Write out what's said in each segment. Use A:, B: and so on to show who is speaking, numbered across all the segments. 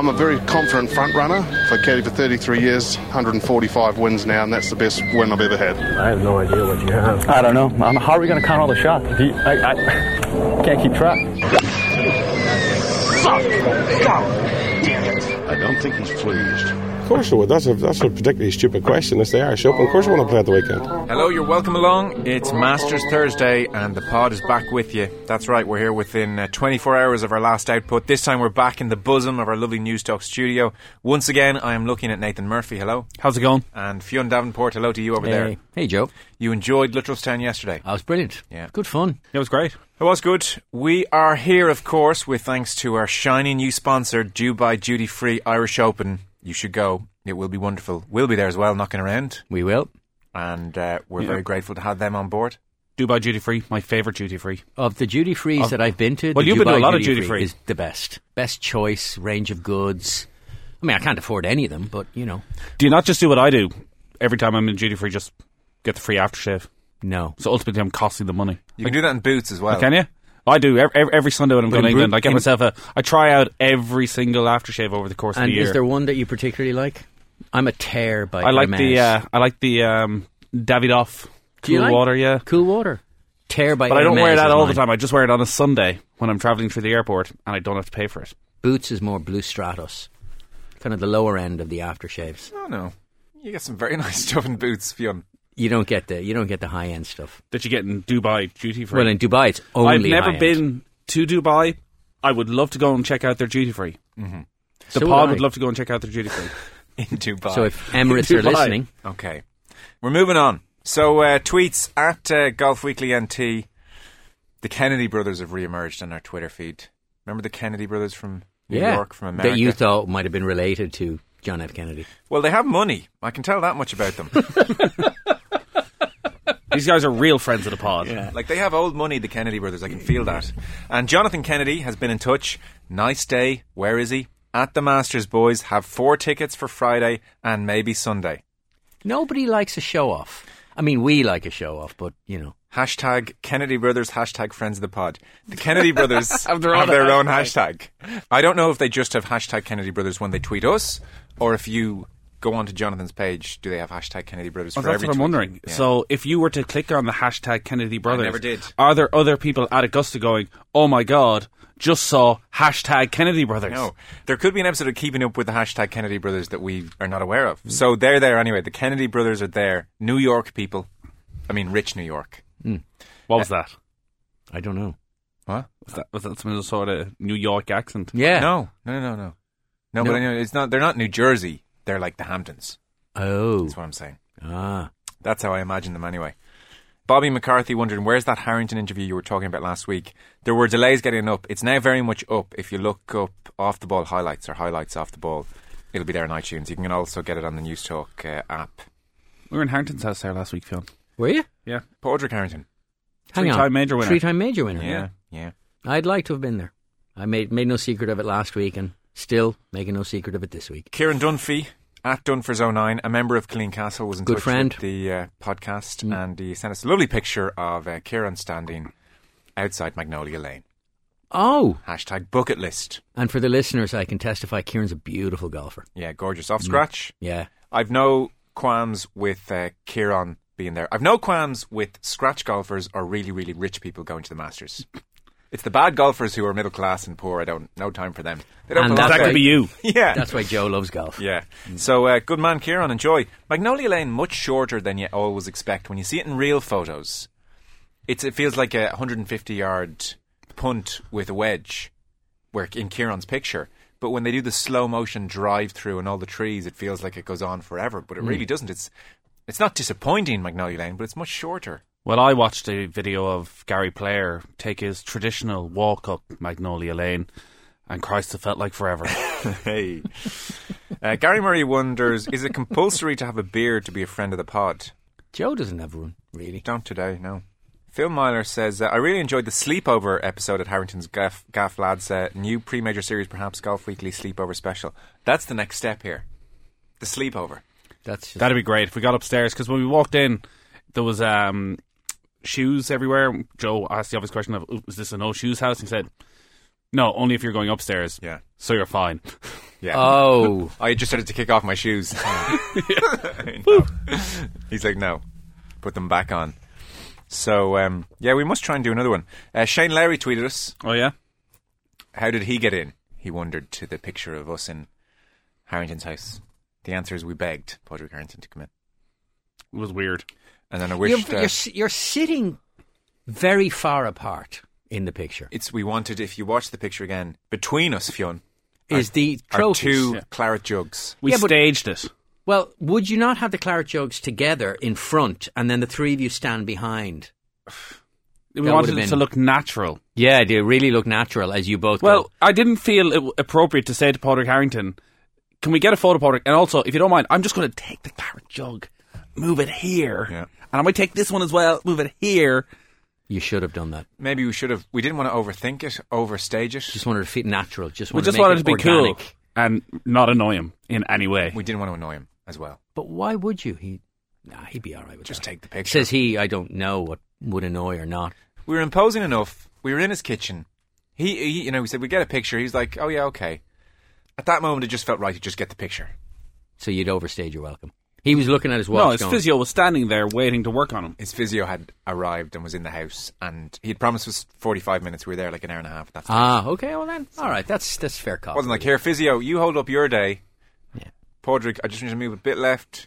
A: I'm a very confident front runner. I've caddied for 33 years, 145 wins now, and that's the best win I've ever had.
B: I have no idea what you have.
C: I don't know. How are we going to count all the shots? I can't keep track.
A: I don't think he's pleased.
D: Of course I would. That's a particularly stupid question. It's the Irish Open. Of course I want to play at the weekend.
E: Hello, you're welcome along. It's Masters Thursday and the pod is back with you. That's right, we're here within 24 hours of our last output. This time we're back in the bosom of our lovely Newstalk studio. Once again, I am looking at Nathan Murphy. Hello.
F: How's it going?
E: And Fionn Davenport. Hello to you over there.
G: Hey, Joe.
E: You enjoyed Littlestown yesterday?
G: That was brilliant.
E: Yeah.
G: Good fun.
F: It was great.
E: It was good. We are here, of course, with thanks to our shiny new sponsor, Dubai Duty Free Irish Open. You should go. It will be wonderful. We'll be there as well, knocking around.
G: We will.
E: And we're very grateful to have them on board.
F: Dubai Duty Free, my favourite duty free.
G: Of the duty frees that I've been to,
F: well, you've been to a lot of duty free.
G: Is the best. Best choice, range of goods. I mean, I can't afford any of them, but, you know.
F: Do you not just do what I do every time I'm in duty free, just get the free aftershave?
G: No.
F: So ultimately I'm costing the money.
E: You can do that in Boots as well.
F: Can you? I do. Every Sunday when I'm going to England, I get myself I try out every single aftershave over the course of the year.
G: And is there one that you particularly like? I'm a tear by
F: I like the Davidoff Cool Water, yeah.
G: Cool Water. Tear by
F: But I don't wear that all the
G: time.
F: time. I just wear it on a Sunday when I'm travelling through the airport and I don't have to pay for it.
G: Boots is more Blue Stratus. Kind of the lower end of the aftershaves.
E: Oh, no. You get some very nice stuff in Boots, Fionn.
G: You don't get the high end stuff
F: that you get in Dubai duty free.
G: Well, in Dubai it's only.
F: I've never
G: high-end.
F: been to Dubai. I would love to go and check out their duty free.
E: Mm-hmm.
F: The pod would love to go and check out their duty free
E: in Dubai.
G: So if Emirates are listening,
E: okay, we're moving on. So tweets at Golf Weekly NT. The Kennedy brothers have re-emerged on our Twitter feed. Remember the Kennedy brothers from New York, from America,
G: that you thought might have been related to John F. Kennedy?
E: Well, they have money. I can tell that much about them.
F: These guys are real friends of the pod.
G: Yeah.
E: Like, they have old money, the Kennedy brothers. I can feel that. And Jonathan Kennedy has been in touch. Nice day. Where is he? At the Masters, boys. Have 4 tickets for Friday and maybe Sunday.
G: Nobody likes a show-off. I mean, we like a show-off, but, you know.
E: Hashtag Kennedy brothers, hashtag friends of the pod. The Kennedy brothers have their own hashtag. I don't know if they just have hashtag Kennedy brothers when they tweet us, or if you go onto Jonathan's page, do they have hashtag Kennedy brothers for every tweet?
F: That's what I'm wondering. Yeah. So if you were to click on the hashtag Kennedy brothers,
E: I never did.
F: Are there other people at Augusta going, oh my God, just saw hashtag Kennedy brothers?
E: No. There could be an episode of Keeping Up with the hashtag Kennedy brothers that we are not aware of. So they're there anyway. The Kennedy brothers are there. New York people. I mean, rich New York.
F: What was that?
G: I don't know.
E: What?
F: Was that some sort of New York accent?
G: Yeah.
E: No, but anyway, it's not. They're not New Jersey. They're like the Hamptons.
G: Oh.
E: That's what I'm saying.
G: Ah.
E: That's how I imagine them anyway. Bobby McCarthy wondering, where's that Harrington interview you were talking about last week? There were delays getting it up. It's now very much up. If you look up Off the Ball highlights or highlights off the ball, it'll be there on iTunes. You can also get it on the Newstalk app.
F: We were in Harrington's house there last week, Fionn.
G: Were you?
F: Yeah.
E: Padraig Harrington.
F: Three-time major winner.
G: Three-time major winner.
E: Yeah.
G: I'd like to have been there. I made no secret of it last week and still making no secret of it this week.
E: Kieran Dunphy at Dunfors09, a member of Killeen Castle, was in touch with the podcast and he sent us a lovely picture of Kieran standing outside Magnolia Lane.
G: Oh!
E: Hashtag bucket list.
G: And for the listeners, I can testify Kieran's a beautiful golfer.
E: Yeah, gorgeous. Off scratch.
G: Yeah.
E: I've no qualms with Kieran being there. I've no qualms with scratch golfers or really, really rich people going to the Masters. It's the bad golfers who are middle class and poor. No time for them. They don't
F: that could be you.
E: Yeah.
G: That's why Joe loves golf.
E: Yeah. So, good man, Kieran, enjoy. Magnolia Lane, much shorter than you always expect. When you see it in real photos, it feels like a 150-yard punt with a wedge, where in Kieran's picture. But when they do the slow motion drive through and all the trees, it feels like it goes on forever. But it really doesn't. It's not disappointing, Magnolia Lane, but it's much shorter.
F: Well, I watched a video of Gary Player take his traditional walk up Magnolia Lane, and Christ, it felt like forever.
E: Hey. Gary Murray wonders, is it compulsory to have a beard to be a friend of the pod?
G: Joe doesn't have one, really.
E: Don't today, no. Phil Myler says, I really enjoyed the sleepover episode at Harrington's Gaff Lads. New pre-major series, perhaps Golf Weekly sleepover special. That's the next step here. The sleepover.
F: That'd be great if we got upstairs, because when we walked in, there was shoes everywhere. Joe asked the obvious question of, is this a no shoes house? And he said, no, only if you're going upstairs.
E: Yeah.
F: So you're fine.
E: Yeah.
G: Oh.
E: I just started to kick off my shoes. No. He's like, no, put them back on. So, we must try and do another one. Shane Lowry tweeted us.
F: Oh, yeah?
E: How did he get in? He wondered, to the picture of us in Harrington's house. The answer is we begged Padraig Harrington to come in.
F: It was weird.
E: And then I wished...
G: You're sitting very far apart in the picture.
E: We wanted, if you watch the picture again, between us, Fionn,
G: is the
E: are
G: trophies.
E: two claret jugs.
F: We staged it.
G: Well, would you not have the claret jugs together in front and then the three of you stand behind?
F: We
G: That
F: wanted
G: would've
F: it
G: been-
F: to look natural.
G: Yeah, they really look natural as you both
F: Well,
G: go.
F: I didn't feel it appropriate to say to Padraig Harrington, can we get a photo, Padraig? And also, if you don't mind, I'm just going to take the claret jug, move it here.
E: Yeah.
F: And I might take this one as well, move it here.
G: You should have done that.
E: Maybe we should have... We didn't want to overthink it, overstage it.
G: Just wanted to feel natural.
F: We
G: wanted
F: just
G: to make
F: wanted
G: it
F: to be
G: organic.
F: cool and not annoy him in any way.
E: We didn't want to annoy him as well.
G: But why would you? He'd be all right with
E: Just
G: that.
E: take the picture.
G: Says he, I don't know what would annoy or not.
E: We were imposing enough. We were in his kitchen. He we said, we get a picture. He's like, oh yeah, okay. At that moment, it just felt right to just get the picture.
G: So you'd overstayed your welcome. He was looking at his watch.
F: No, his
G: going,
F: physio was standing there waiting to work on him.
E: His physio had arrived and was in the house, and he had promised us 45 minutes. We were there like an hour and a half at that stage.
G: Okay, well then, all right, that's fair call.
E: It wasn't like, here, physio, you hold up your day.
G: Yeah.
E: Padraig, I just need to move a bit left,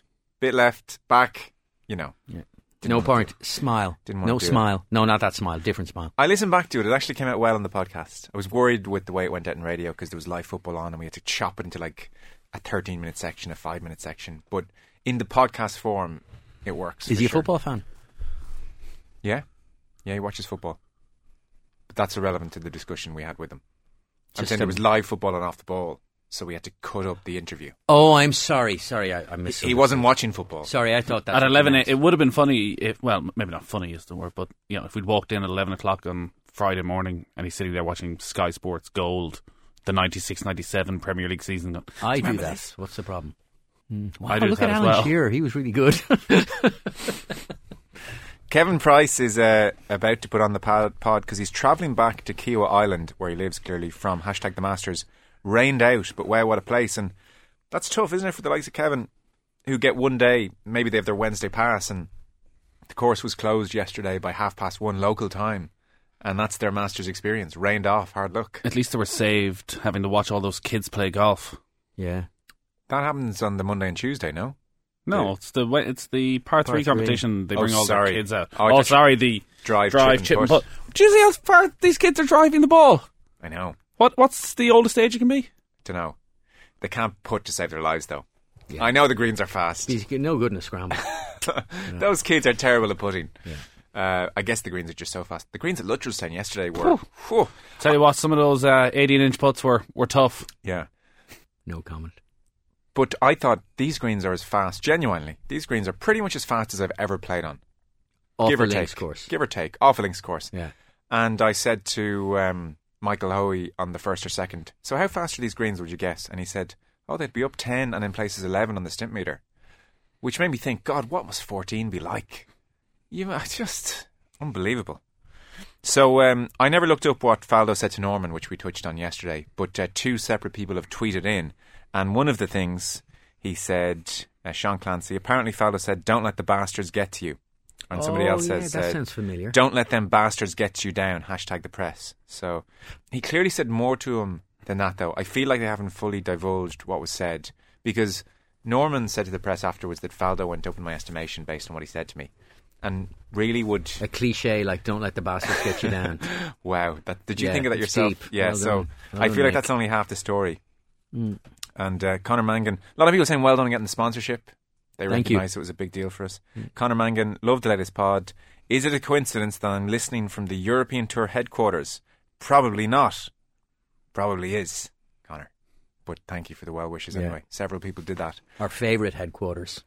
E: back,
G: Yeah.
E: Didn't
G: No
E: want
G: point.
E: to do
G: Smile.
E: Didn't want
G: No
E: to do it.
G: smile. No, not that smile. Different smile.
E: I listened back to it. It actually came out well on the podcast. I was worried with the way it went out in radio because there was live football on and we had to chop it into like a 13-minute section, a 5-minute section. But in the podcast form, it works.
G: Is
E: for
G: he a
E: sure.
G: football fan?
E: Yeah. Yeah, he watches football. But that's irrelevant to the discussion we had with him. I'm
G: Just
E: saying there
G: him.
E: was live football and off the ball, so we had to cut up the interview.
G: Oh, I'm sorry. I missed
E: He wasn't watching football.
G: Sorry, I thought that.
F: At 11, it would have been funny if, well, maybe not funny is the word, but if we'd walked in at 11 o'clock on Friday morning and he's sitting there watching Sky Sports Gold, the 96-97 Premier League season.
G: I do
F: Remember
G: that.
F: this?
G: What's the problem? Wow,
F: I do
G: look
F: that
G: at
F: as
G: Alan
F: well.
G: Shearer. He was really good.
E: Kevin Price is about to put on the pod because he's travelling back to Kiawah Island, where he lives clearly from #The Masters. Rained out, but wow, what a place. And that's tough, isn't it, for the likes of Kevin, who get one day, maybe they have their Wednesday pass, and the course was closed yesterday by 1:30 local time. And that's their Masters experience. Rained off, hard luck.
F: At least they were saved having to watch all those kids play golf.
G: yeah.
E: That happens on the Monday and Tuesday, no?
F: No, it's the par 3
G: 3.
F: competition. They bring all
E: sorry.
F: their kids out.
E: Oh, I
F: Oh,
E: thought
F: sorry, the
E: Drive,
F: chip and putt. Do you see how far these kids are driving the ball?
E: I know.
F: What's the oldest age you can be?
E: Don't know. They can't putt to save their lives, though.
G: Yeah.
E: I know the greens are fast.
G: He's no good in a scramble.
E: Those kids are terrible at putting. I guess the greens are just so fast. The greens at Luttrellstown yesterday were... Whew.
F: Tell you what, some of those 18-inch putts were tough.
E: Yeah.
G: No comment.
E: But I thought these greens are as fast, genuinely. These greens are pretty much as fast as I've ever played on.
G: Off
E: give
G: a
E: or
G: links
E: take.
G: course.
E: Give or take. Off a links course.
G: Yeah.
E: And I said to Michael Hoey on the first or second, so how fast are these greens, would you guess? And he said, oh, they'd be up 10 and in places 11 on the stimp meter. Which made me think, God, what must 14 be like? Just unbelievable. So I never looked up what Faldo said to Norman, which we touched on yesterday, but two separate people have tweeted in. And one of the things he said, Sean Clancy, apparently Faldo said, don't let the bastards get to you. And somebody else
G: yeah,
E: says,
G: that sounds familiar.
E: don't let them bastards get you down, #the press. So he clearly said more to him than that, though. I feel like they haven't fully divulged what was said, because Norman said to the press afterwards that Faldo went up in my estimation based on what he said to me. And really would...
G: A cliche like "Don't let the bastards get you down."
E: Wow. Did you
G: Yeah,
E: think of that
G: it's
E: yourself?
G: deep.
E: Yeah,
G: Well
E: so
G: done. Well
E: I
G: done,
E: feel like
G: Nick.
E: that's only half the story. And Conor Mangan, a lot of people saying well done on getting the sponsorship. They
G: Thank you.
E: recognise it was a big deal for us. Conor Mangan, loved the latest pod. Is it a coincidence that I'm listening from the European Tour headquarters? Probably not. Probably is, Conor. But thank you for the well wishes
G: Yeah.
E: anyway. Several people did that.
G: Our favourite headquarters.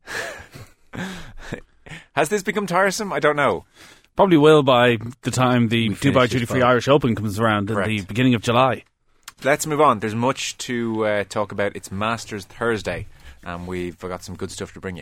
E: Has this become tiresome? I don't know.
F: Probably will by the time the
G: finish
F: Dubai
G: this
F: Duty Free
G: pod.
F: Irish Open comes around in the
E: Correct.
F: beginning of July.
E: Let's move on. There's much to talk about. It's Masters Thursday, and we've got some good stuff to bring you.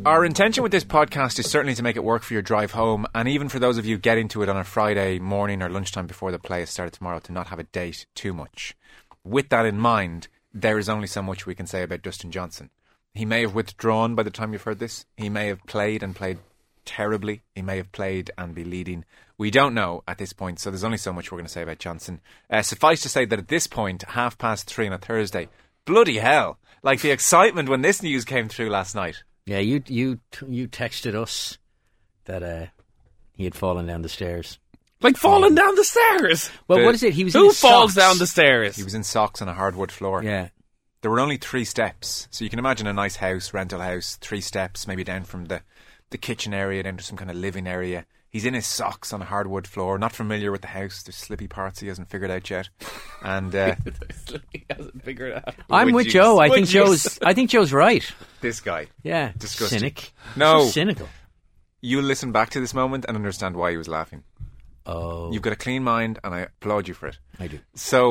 E: Our intention with this podcast is certainly to make it work for your drive home, and even for those of you getting to it on a Friday morning or lunchtime before the play has started tomorrow, to not have a date too much. With that in mind, there is only so much we can say about Dustin Johnson. He may have withdrawn by the time you've heard this. He may have played and played terribly. He may have played and be leading. We don't know at this point, so there's only so much we're going to say about Johnson. Suffice to say that at this point, 3:30 on a Thursday, bloody hell, like the excitement when this news came through last night.
G: Yeah, you texted us that he had fallen down the stairs.
F: Like falling down the stairs?
G: Well, what is it? He was in
F: Who
G: his
F: falls
G: socks.
F: down the stairs?
E: He was in socks on a hardwood floor.
G: Yeah.
E: There were only 3 steps, so you can imagine a nice house, rental house, 3 steps, maybe down from the kitchen area down to some kind of living area. He's in his socks on a hardwood floor, not familiar with the house. There's slippy parts he hasn't figured out yet. And
F: He hasn't figured it out.
G: I'm with Joe. I think Joe's right.
E: This guy.
G: Yeah.
E: Disgusting.
G: Cynic.
E: No.
G: So cynical.
E: You'll listen back to this moment and understand why he was laughing.
G: Oh.
E: You've got a clean mind, and I applaud you for it.
G: I do.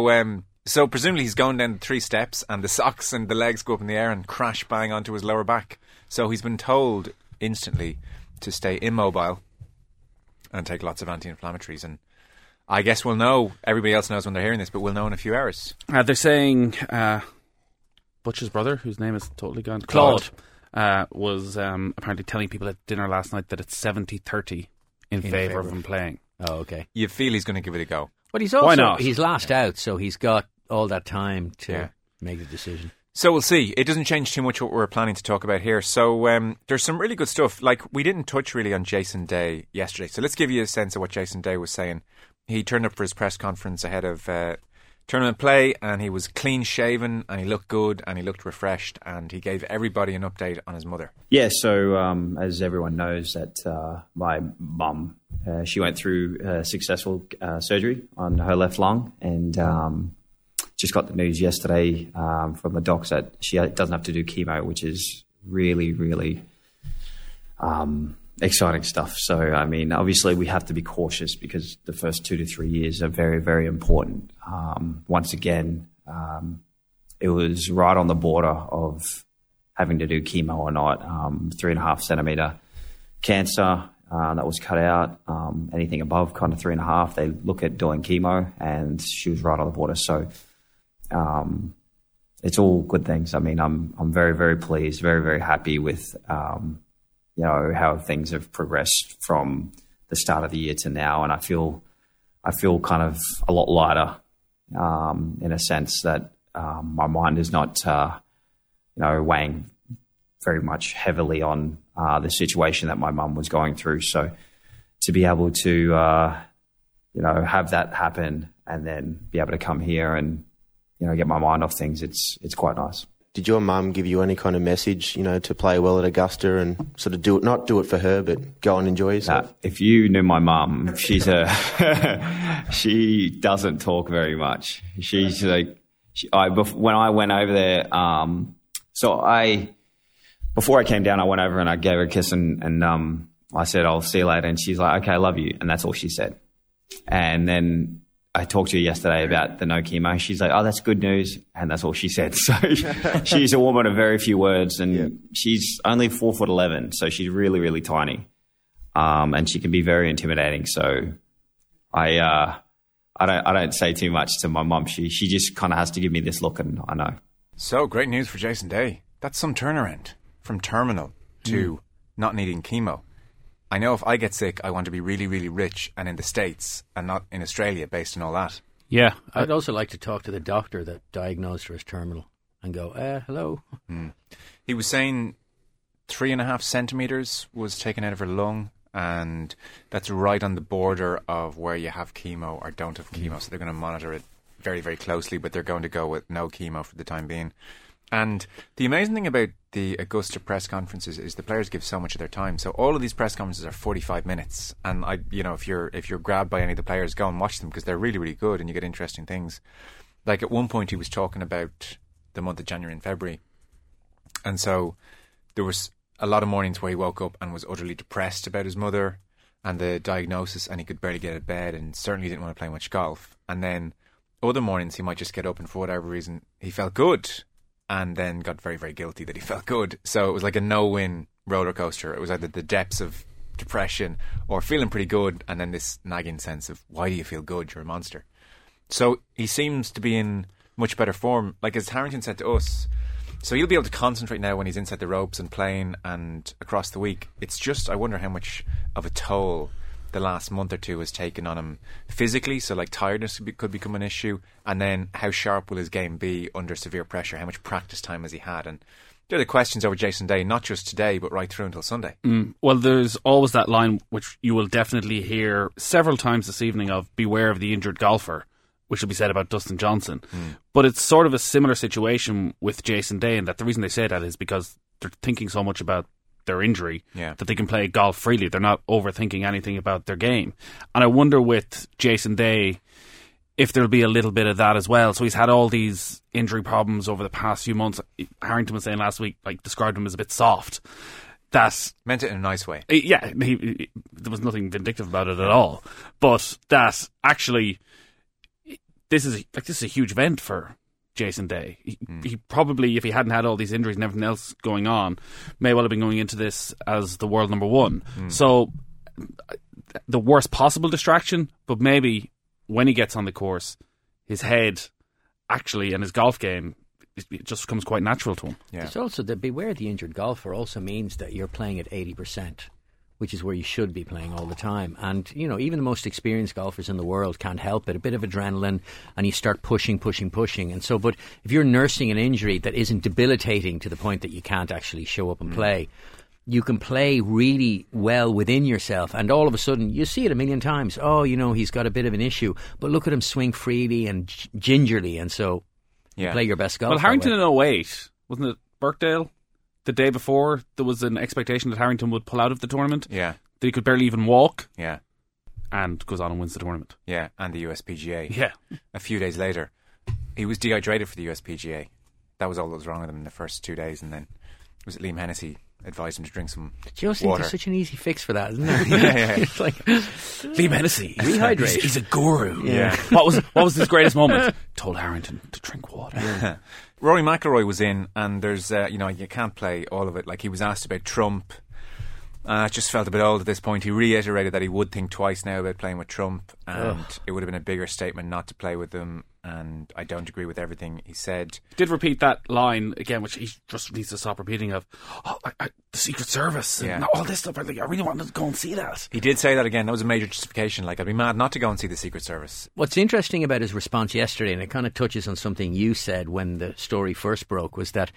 E: So presumably he's going down the 3 steps, and the socks and the legs go up in the air and crash bang onto his lower back. So he's been told instantly to stay immobile and take lots of anti-inflammatories. And I guess we'll know. Everybody else knows when they're hearing this, but we'll know in a few hours.
F: They're saying Butch's brother, whose name is totally gone,
E: Claude.
F: was apparently telling people at dinner last night that it's 70-30 in favour of him playing.
G: Oh, okay.
E: You feel he's going to give it a go.
G: But he's
F: Why not?
G: he's last out, so he's got all that time to make the decision.
E: So we'll see. It doesn't change too much what we're planning to talk about here. So there's some really good stuff. Like, we didn't touch really on Jason Day yesterday. So let's give you a sense of what Jason Day was saying. He turned up for his press conference ahead of tournament play, and he was clean shaven, and he looked good, and he looked refreshed, and he gave everybody an update on his mother.
B: Yeah, so as everyone knows, that my mum, she went through successful surgery on her left lung, and just got the news yesterday from the docs that she doesn't have to do chemo, which is really, really exciting stuff. So, I mean, obviously we have to be cautious because the first 2 to 3 years are very, very important. Once again, it was right on the border of having to do chemo or not. 3.5 centimetre cancer that was cut out. Anything above kind of 3.5, they look at doing chemo, and she was right on the border. So it's all good things. I mean, I'm very, very pleased, very, very happy with how things have progressed from the start of the year to now, and I feel kind of a lot lighter in a sense that my mind is not weighing very much heavily on the situation that my mum was going through. So to be able to have that happen and then be able to come here and get my mind off things, it's quite nice.
H: Did your mum give you any kind of message, to play well at Augusta and sort of not do it for her, but go and enjoy yourself?
B: If you knew my mum, she doesn't talk very much. She's like, when I went over there, before I came down, I went over and I gave her a kiss and I said, I'll see you later. And she's like, okay, I love you. And that's all she said. And then I talked to her yesterday about the no chemo. She's like, oh, that's good news. And that's all she said. So she's a woman of very few words, and she's only 4'11", so she's really, really tiny. And she can be very intimidating. So I don't say too much to my mum. She just kind of has to give me this look, and I know.
E: So great news for Jason Day. That's some turnaround from terminal to not needing chemo. I know if I get sick, I want to be really, really rich and in the States and not in Australia based on all that.
F: Yeah.
G: I'd also like to talk to the doctor that diagnosed her as terminal and go, hello.
E: He was saying 3.5 centimetres was taken out of her lung, and that's right on the border of where you have chemo or don't have chemo. So they're going to monitor it very, very closely, but they're going to go with no chemo for the time being. And the amazing thing about the Augusta press conferences is the players give so much of their time. So all of these press conferences are 45 minutes. And if you're grabbed by any of the players, go and watch them because they're really, really good and you get interesting things. Like at one point he was talking about the month of January and February. And so there was a lot of mornings where he woke up and was utterly depressed about his mother and the diagnosis, and he could barely get out of bed and certainly didn't want to play much golf. And then other mornings he might just get up and for whatever reason he felt good, and then got very, very guilty that he felt good. So it was like a no-win roller coaster. It was either the depths of depression or feeling pretty good, and then this nagging sense of, why do you feel good? You're a monster. So he seems to be in much better form. Like as Harrington said to us, so he'll be able to concentrate now when he's inside the ropes and playing and across the week. It's just, I wonder how much of a toll the last month or two has taken on him physically. So like tiredness could become an issue, and then how sharp will his game be under severe pressure? How much practice time has he had? And there are the questions over Jason Day, not just today, but right through until Sunday.
F: Well, there's always that line, which you will definitely hear several times this evening, of beware of the injured golfer, which will be said about Dustin Johnson. But it's sort of a similar situation with Jason Day, and that the reason they say that is because they're thinking so much about their injury that they can play golf freely. They're not overthinking anything about their game. And I wonder with Jason Day if there'll be a little bit of that as well. So he's had all these injury problems over the past few months. Harrington was saying last week, like, described him as a bit soft. That
E: meant it in a nice way.
F: Yeah, there was nothing vindictive about it at all. But that actually, this is a huge event for Jason Day. He probably, if he hadn't had all these injuries and everything else going on, may well have been going into this as the world number one. So the worst possible distraction, but maybe when he gets on the course, his head actually and his golf game, it just comes quite natural to him.
G: It's also that beware the injured golfer also means that you're playing at 80%, which is where you should be playing all the time. And, you know, even the most experienced golfers in the world can't help it. A bit of adrenaline, and you start pushing. And so, but if you're nursing an injury that isn't debilitating to the point that you can't actually show up and play, you can play really well within yourself, and all of a sudden you see it a million times. Oh, you know, he's got a bit of an issue, but look at him swing freely and gingerly, and so you play your best golf.
F: Well, Harrington in 08, wasn't it Birkdale? The day before, there was an expectation that Harrington would pull out of the tournament.
E: Yeah.
F: That he could barely even walk.
E: Yeah.
F: And goes on and wins the tournament.
E: Yeah, and the USPGA.
F: Yeah.
E: A few days later, he was dehydrated for the USPGA. That was all that was wrong with him in the first 2 days, and then was it Liam Hennessy advised him to drink some
G: Do you also
E: water.
G: think there's such an easy fix for that, isn't there?
E: Yeah.
G: It's like
F: Liam Hennessy,
G: rehydrate.
F: He's a guru.
E: Yeah.
F: What was his greatest moment? Told Harrington to drink water.
E: Rory McIlroy was in, and there's you can't play all of it. Like, he was asked about Trump. It just felt a bit old at this point. He reiterated that he would think twice now about playing with Trump, and it would have been a bigger statement not to play with him. And I don't agree with everything he said.
F: Did repeat that line again, which he just needs to stop repeating, of the Secret Service and all this stuff. I really wanted to go and see that.
E: He did say that again. That was a major justification. Like, I'd be mad not to go and see the Secret Service.
G: What's interesting about his response yesterday, and it kind of touches on something you said when the story first broke, was that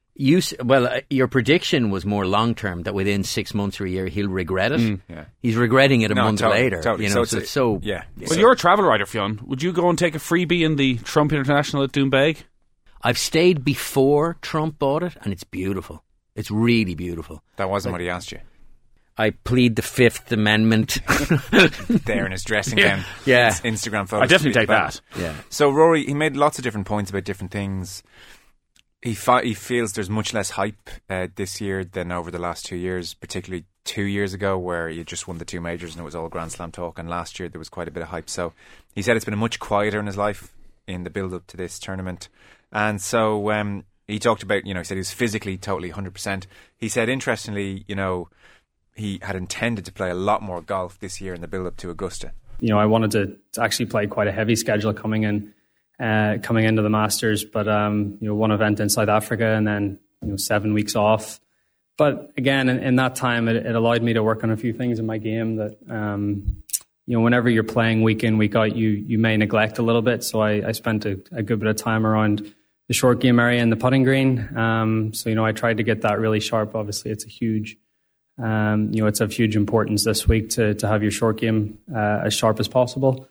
G: your prediction was more long term, that within 6 months or a year he'll regret it. He's regretting it a month later.
E: Totally.
G: You know,
E: so
F: Well, you're a travel writer, Fionn. Would you go and take a freebie in the Trump International at Doonbeg?
G: I've stayed before Trump bought it, and it's beautiful. It's really beautiful.
E: That wasn't what he asked you.
G: I plead the Fifth Amendment.
E: There in his dressing gown.
G: Yeah.
E: His Instagram photos.
F: I definitely take that.
G: Yeah.
E: So Rory, he made lots of different points about different things. He feels there's much less hype this year than over the last 2 years, particularly 2 years ago where he just won the two majors and it was all Grand Slam talk, and last year there was quite a bit of hype. So he said it's been much quieter in his life in the build-up to this tournament. And so he talked about, he said he was physically totally 100%. He said, interestingly, he had intended to play a lot more golf this year in the build-up to Augusta.
I: I wanted to actually play quite a heavy schedule coming into the Masters, but one event in South Africa and then 7 weeks off. But again, in that time, it allowed me to work on a few things in my game that whenever you're playing week in, week out, you may neglect a little bit. So I spent a good bit of time around the short game area and the putting green. I tried to get that really sharp. Obviously, it's a huge. It's of huge importance this week to have your short game as sharp as possible.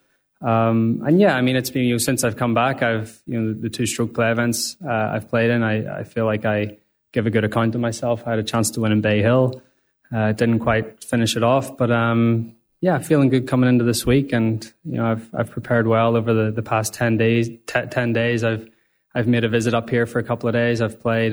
I: It's been, since I've come back, I've, the two stroke play events I've played in, I feel like I give a good account of myself. I had a chance to win in Bay Hill. Didn't quite finish it off, but feeling good coming into this week. And, I've prepared well over the past 10 days. 10 days. I've made a visit up here for a couple of days. I've played,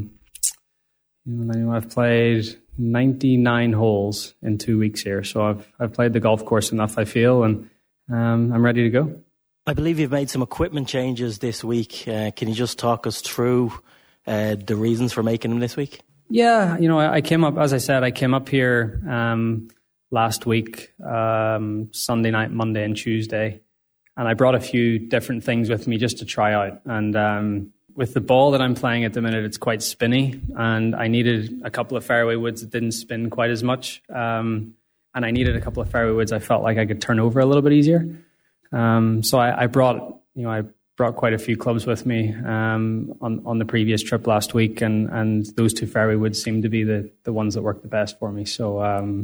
I: I've played 99 holes in 2 weeks here. So I've played the golf course enough, I feel, and I'm ready to go.
J: I believe you've made some equipment changes this week. Can you just talk us through the reasons for making them this week?
I: Yeah, I came up, as I said, I came up here last week, Sunday night, Monday and Tuesday, and I brought a few different things with me just to try out. And with the ball that I'm playing at the minute, it's quite spinny, and I needed a couple of fairway woods that didn't spin quite as much. And I needed a couple of fairway woods I felt like I could turn over a little bit easier. So I brought quite a few clubs with me on the previous trip last week, and those two fairway woods seemed to be the ones that worked the best for me. So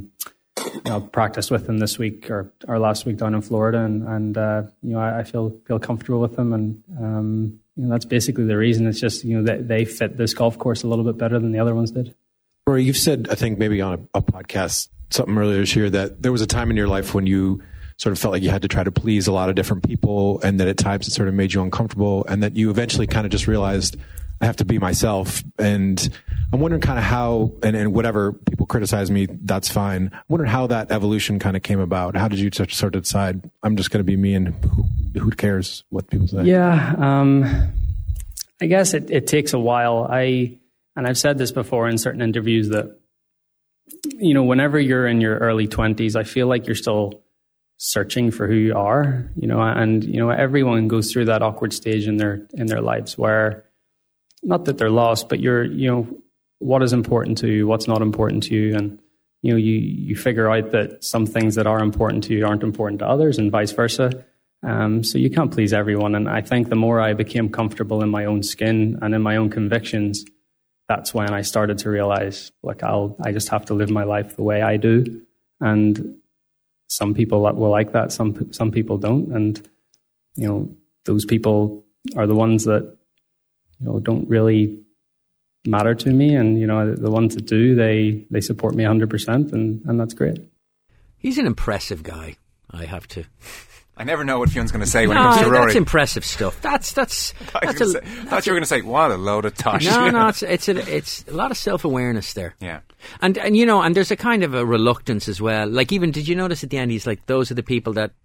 I: I practiced with them this week or last week down in Florida, and I feel comfortable with them, and that's basically the reason. It's just that they fit this golf course a little bit better than the other ones did.
K: Rory, you've said, I think maybe on a podcast something earlier this year, that there was a time in your life when you sort of felt like you had to try to please a lot of different people, and that at times it sort of made you uncomfortable, and that you eventually kind of just realized, I have to be myself. And I'm wondering kind of how, and whatever people criticize me, that's fine. I'm wondering how that evolution kind of came about. How did you sort of decide, I'm just going to be me, and who cares what people say?
I: Yeah, I guess it takes a while. And I've said this before in certain interviews that, whenever you're in your early 20s, I feel like you're still searching for who you are, and everyone goes through that awkward stage in their lives where, not that they're lost, but you're, what is important to you, what's not important to you, and you figure out that some things that are important to you aren't important to others, and vice versa. So you can't please everyone, and I think the more I became comfortable in my own skin and in my own convictions, that's when I started to realize, look, I just have to live my life the way I do, and some people will like that, some people don't, and those people are the ones that don't really matter to me, and the ones that do, they support me 100%, and that's great.
G: He's an impressive guy, I have to.
E: I never know what Fion's going to say when it comes to Rory.
G: That's impressive stuff. I
E: thought you were going to say, what a load of tosh.
G: No, it's a lot of self-awareness there.
E: Yeah.
G: And there's a kind of a reluctance as well. Like, even, did you notice at the end, he's like, those are the people that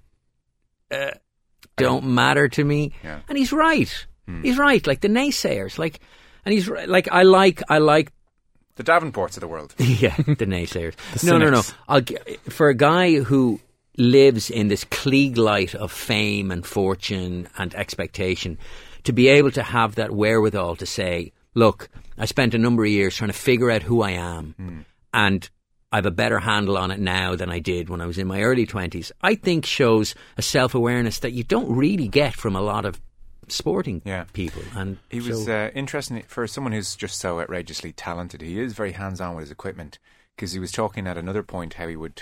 G: don't matter to me. Yeah. And he's right. He's right. Like the naysayers. Like, and he's like, I like
E: the Davenports of the world.
G: Yeah, the naysayers. No. For a guy who lives in this Klieg light of fame and fortune and expectation, to be able to have that wherewithal to say, look, I spent a number of years trying to figure out who I am, and I have a better handle on it now than I did when I was in my early 20s, I think shows a self-awareness that you don't really get from a lot of sporting people. And
E: he was interesting for someone who's just so outrageously talented. He is very hands-on with his equipment, because he was talking at another point how he would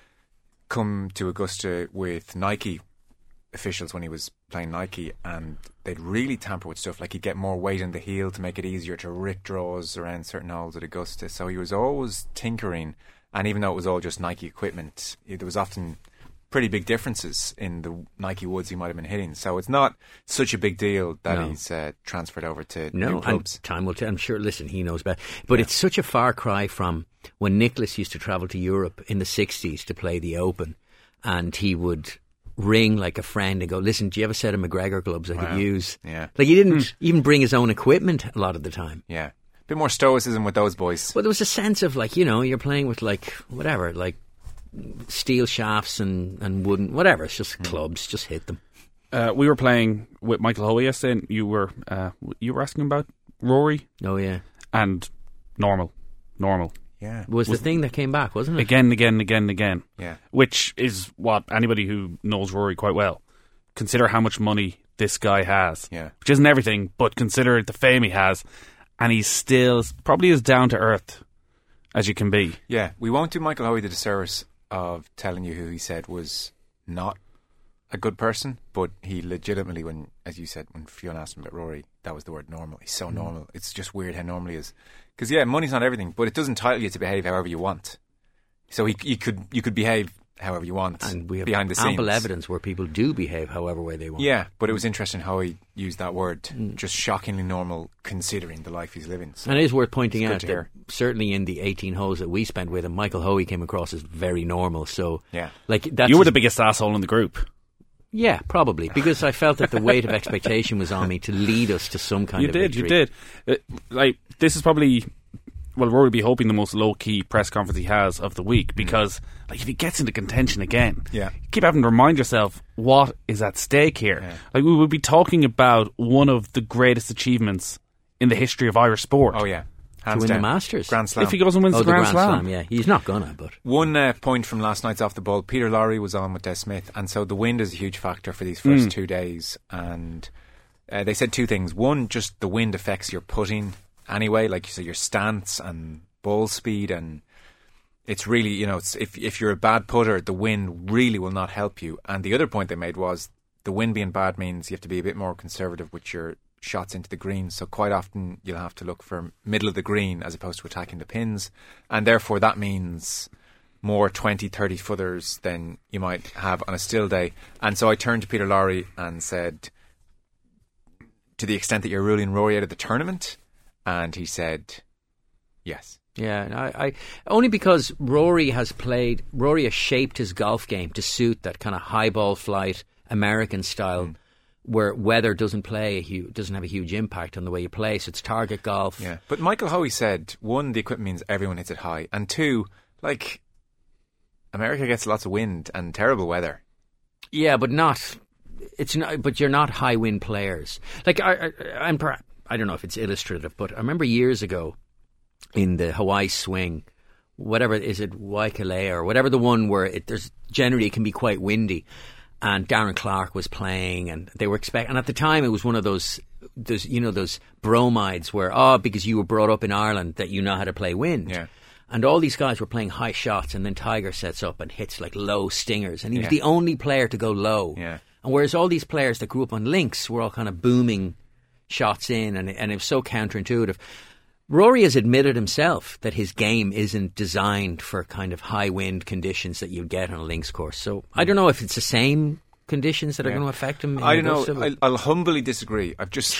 E: come to Augusta with Nike officials when he was playing Nike, and they'd really tamper with stuff, like he'd get more weight in the heel to make it easier to rip draws around certain holes at Augusta. So he was always tinkering, and even though it was all just Nike equipment, there was often pretty big differences in the Nike woods he might have been hitting. So it's not such a big deal that he's transferred over to new clubs.
G: And time will tell. I'm sure, listen, he knows better. But it's such a far cry from when Nicklaus used to travel to Europe in the 60s to play the Open, and he would ring like a friend and go, listen, do you have a set of McGregor gloves I could use?
E: Yeah.
G: Like, he didn't even bring his own equipment a lot of the time.
E: Yeah. A bit more stoicism with those boys.
G: Well, there was a sense of, like, you're playing with, like, whatever, like steel shafts and wooden, whatever. It's just clubs, just hit them.
F: We were playing with Michael Hoey yesterday, and you were asking about Rory.
G: Oh, yeah.
F: And normal.
E: Yeah.
G: Was the thing that came back, wasn't it?
F: Again.
E: Yeah.
F: Which is what anybody who knows Rory quite well, consider how much money this guy has.
E: Yeah.
F: Which isn't everything, but consider the fame he has, and he's still probably as down to earth as you can be.
E: Yeah. We won't do Michael Hoey the disservice of telling you who he said was not a good person, but he legitimately, when, as you said, when Fiona asked him about Rory, that was the word normal. He's so normal. It's just weird how normal he is. Because, money's not everything, but it doesn't entitle you to behave however you want. So you could behave however you want,
G: and we have
E: behind the scenes.
G: ample evidence where people do behave however way they want.
E: Yeah, but it was interesting how he used that word, just shockingly normal considering the life he's living. So
G: and it is worth pointing out that certainly in the 18 holes that we spent with him, Michael Hoey came across as very normal. So,
F: you were the biggest asshole in the group.
G: Yeah, probably, because I felt that the weight of expectation was on me to lead us to some kind of victory.
F: You did. Like, this is probably well, Rory will be hoping the most low-key press conference he has of the week, because like if he gets into contention again, you keep having to remind yourself what is at stake here.
E: Yeah.
F: Like we would be talking about one of the greatest achievements in the history of Irish sport.
E: Oh yeah.
G: To win the Masters.
E: Grand Slam.
F: If he goes and wins the Grand Slam.
G: Yeah. He's not gonna, but...
E: One point from last night's Off the Ball, Peter Lowry was on with Des Smith, and so the wind is a huge factor for these first 2 days, and they said two things. One, just the wind affects your putting anyway, like you say, your stance and ball speed, and it's really, you know, it's, if you're a bad putter, the wind really will not help you. And the other point they made was the wind being bad means you have to be a bit more conservative with your shots into the green, so quite often you'll have to look for middle of the green as opposed to attacking the pins, and therefore that means more 20-30 footers than you might have on a still day. And so I turned to Peter Lowry and said, to the extent that you're ruling Rory out of the tournament, and he said yes.
G: Yeah, I only because Rory has shaped his golf game to suit that kind of high ball flight American style, where weather doesn't have a huge impact on the way you play. So it's target golf.
E: Yeah, but Michael Hoey said, one, the equipment means everyone hits it high, and two, like, America gets lots of wind and terrible weather.
G: Yeah, but But you're not high wind players. Like I don't know if it's illustrative, but I remember years ago in the Hawaii swing, whatever is it, Waikele or whatever, the one where it can be quite windy. And Darren Clarke was playing, and they were and at the time it was one of those bromides where, because you were brought up in Ireland that you know how to play wind.
E: Yeah.
G: And all these guys were playing high shots, and then Tiger sets up and hits like low stingers, and he was the only player to go low.
E: Yeah.
G: And whereas all these players that grew up on links were all kind of booming shots in, and it was so counterintuitive. Rory has admitted himself that his game isn't designed for kind of high wind conditions that you'd get on a links course. So I don't know if it's the same conditions that are going to affect him.
E: I don't know. I'll humbly disagree.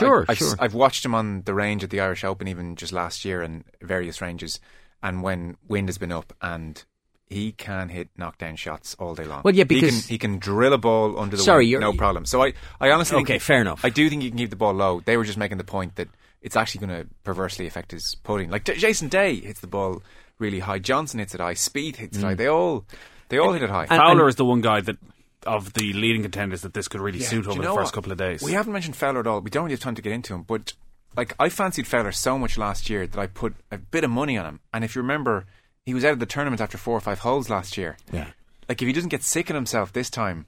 E: I've watched him on the range at the Irish Open even just last year and various ranges, and when wind has been up, and he can hit knockdown shots all day long.
G: Well, yeah, because
E: he can drill a ball under the wind, no problem. So I honestly think,
G: fair enough.
E: I do think you can keep the ball low. They were just making the point that it's actually going to perversely affect his putting. Like Jason Day hits the ball really high. Johnson hits it high. Spieth hits it high. They all hit it high.
F: Fowler is the one guy that of the leading contenders that this could really suit over the first couple of days.
E: We haven't mentioned Fowler at all. We don't really have time to get into him, but like I fancied Fowler so much last year that I put a bit of money on him. And if you remember, he was out of the tournament after 4 or 5 holes last year.
G: Yeah.
E: Like if he doesn't get sick of himself this time,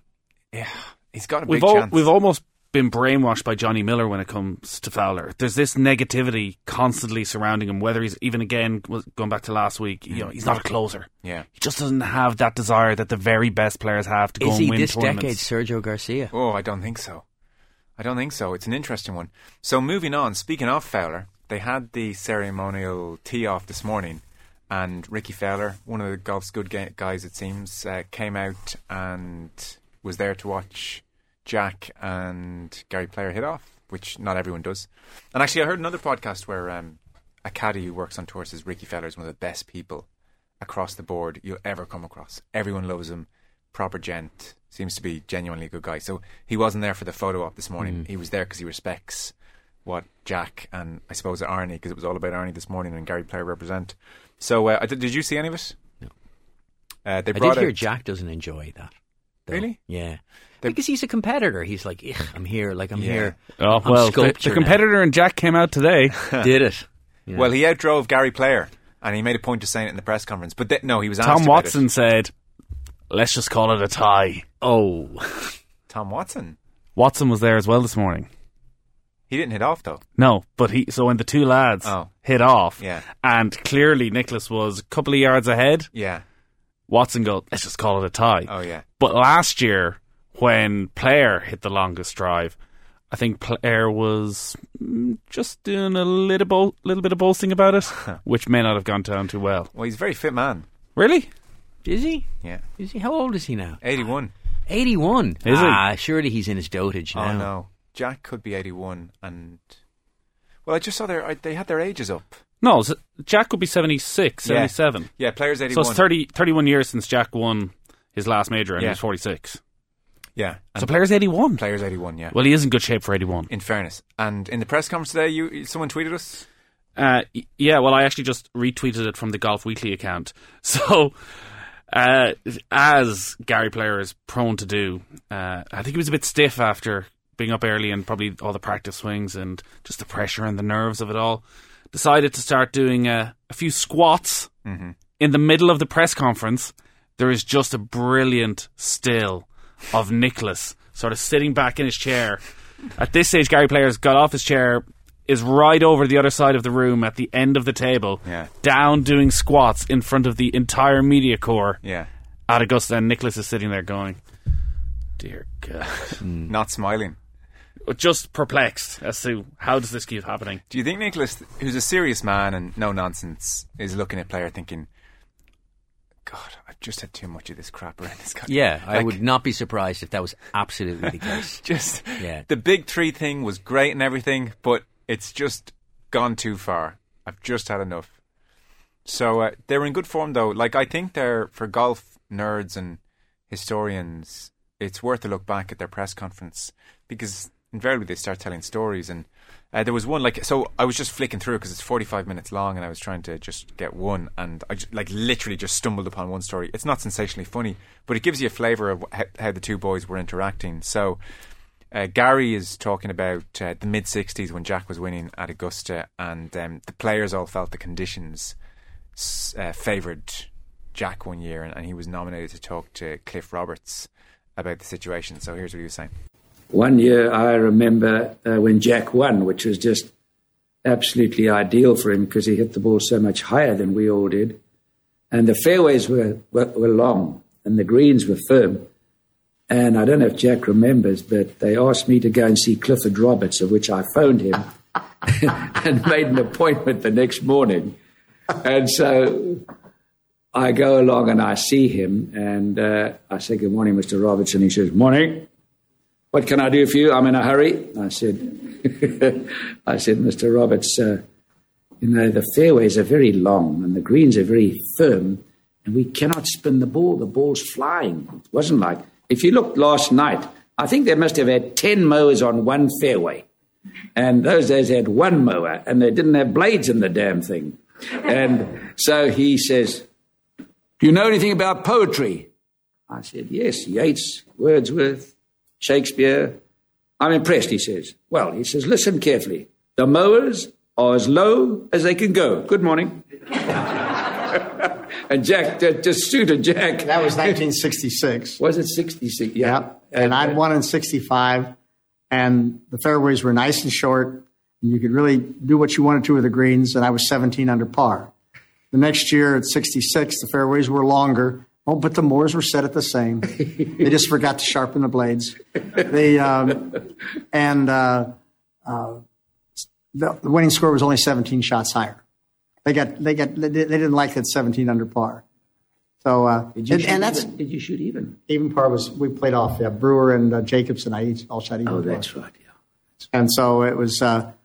E: he's got a big chance.
F: We've almost been brainwashed by Johnny Miller when it comes to Fowler. There's this negativity constantly surrounding him, whether he's, even again, going back to last week, he's not a closer.
E: Yeah.
F: He just doesn't have that desire that the very best players have to go and win tournaments.
G: Is he this decade's Sergio Garcia?
E: Oh, I don't think so. It's an interesting one. So moving on, speaking of Fowler, they had the ceremonial tee-off this morning, and Ricky Fowler, one of the golf's good guys it seems, came out and was there to watch Jack and Gary Player hit off, which not everyone does. And actually I heard another podcast where a caddy who works on tour says Ricky Fowler is one of the best people across the board you'll ever come across. Everyone loves him, proper gent, seems to be genuinely a good guy. So he wasn't there for the photo op this morning. He was there because he respects what Jack and I suppose Arnie, because it was all about Arnie this morning and Gary Player represent. So did you see any of it?
G: No.
E: I
G: did hear Jack doesn't enjoy that. Though.
E: Really?
G: Yeah. Because he's a competitor. He's like, I'm here.
F: Oh, well, the competitor and Jack came out today.
G: Did it?
E: Yeah. Well, he outdrove Gary Player, and he made a point of saying it in the press conference. But no, he was asked
F: Tom
E: about
F: Watson
E: it.
F: said, let's just call it a tie.
G: Oh.
E: Tom Watson?
F: Watson was there as well this morning.
E: He didn't hit off, though.
F: No, but so when the two lads hit off,
E: yeah,
F: and clearly Nicholas was a couple of yards ahead,
E: yeah,
F: Watson goes, let's just call it a tie.
E: Oh, yeah.
F: But last year, when Player hit the longest drive, I think Player was just doing a little bit of boasting about it, which may not have gone down too well.
E: Well, he's a very fit man.
F: Really?
G: Is he?
E: Yeah.
G: Is he? How old is he now?
E: 81.
G: 81?
F: Is he?
G: Surely he's in his dotage now.
E: Oh, no. Jack could be 81 and... Well, I just saw they had their ages up.
F: No, Jack could be 76, 77.
E: Yeah, Player's 81.
F: So it's 31 years since Jack won his last major and he was 46.
E: Yeah.
F: So Player's 81?
E: Player's 81, yeah.
F: Well, he is in good shape for 81.
E: In fairness. And in the press conference today, someone tweeted us?
F: Yeah, well, I actually just retweeted it from the Golf Weekly account. So, as Gary Player is prone to do, I think he was a bit stiff after being up early and probably all the practice swings and just the pressure and the nerves of it all. Decided to start doing a few squats in the middle of the press conference. There is just a brilliant still of Nicholas sort of sitting back in his chair. At this stage, Gary Player's got off his chair, is right over the other side of the room at the end of the table, down doing squats in front of the entire media corps at Augusta, and Nicholas is sitting there going, dear God.
E: Not smiling.
F: Just perplexed as to how does this keep happening.
E: Do you think Nicholas, who's a serious man and no nonsense, is looking at Player thinking, God, I've just had too much of this crap around this guy?
G: Yeah, I would not be surprised if that was absolutely the case.
E: The big three thing was great and everything, but it's just gone too far. I've just had enough. So they were in good form, though. Like, I think they're, for golf nerds and historians, it's worth a look back at their press conference, because invariably they start telling stories. And there was one, so I was just flicking through because it's 45 minutes long, and I was trying to just get one, and I just, literally just stumbled upon one story. It's not sensationally funny, but it gives you a flavour of how the two boys were interacting. So Gary is talking about the mid-60s when Jack was winning at Augusta, and the players all felt the conditions favoured Jack one year, and he was nominated to talk to Cliff Roberts about the situation. So here's what he was saying.
L: One year I remember when Jack won, which was just absolutely ideal for him because he hit the ball so much higher than we all did. And the fairways were long and the greens were firm. And I don't know if Jack remembers, but they asked me to go and see Clifford Roberts, of which I phoned him and made an appointment the next morning. And so I go along and I see him, and I say, "Good morning, Mr. Roberts." And he says, "Morning. What can I do for you? I'm in a hurry." I said, "Mr. Roberts, the fairways are very long and the greens are very firm, and we cannot spin the ball. The ball's flying." It wasn't like, if you looked last night, I think they must have had 10 mowers on one fairway. And those days they had one mower, and they didn't have blades in the damn thing. And so he says, "Do you know anything about poetry?" I said, "Yes, Yeats, Wordsworth, Shakespeare." "I'm impressed," he says. "Well," he says, "listen carefully. The mowers are as low as they can go. Good morning." And Jack, just suited Jack.
M: That was 1966.
L: Was it 66? Yeah.
M: And I'd won in 65, and the fairways were nice and short, and you could really do what you wanted to with the greens, and I was 17 under par. The next year at 66, the fairways were longer. Oh, but the moors were set at the same. They just forgot to sharpen the blades. The winning score was only 17 shots higher. They didn't like that 17 under par. So
L: did you shoot even?
M: Even par was, we played off. Yeah, Brewer and Jacobson, I all shot even.
L: Oh,
M: par.
L: that's right. Yeah.
M: And so it was.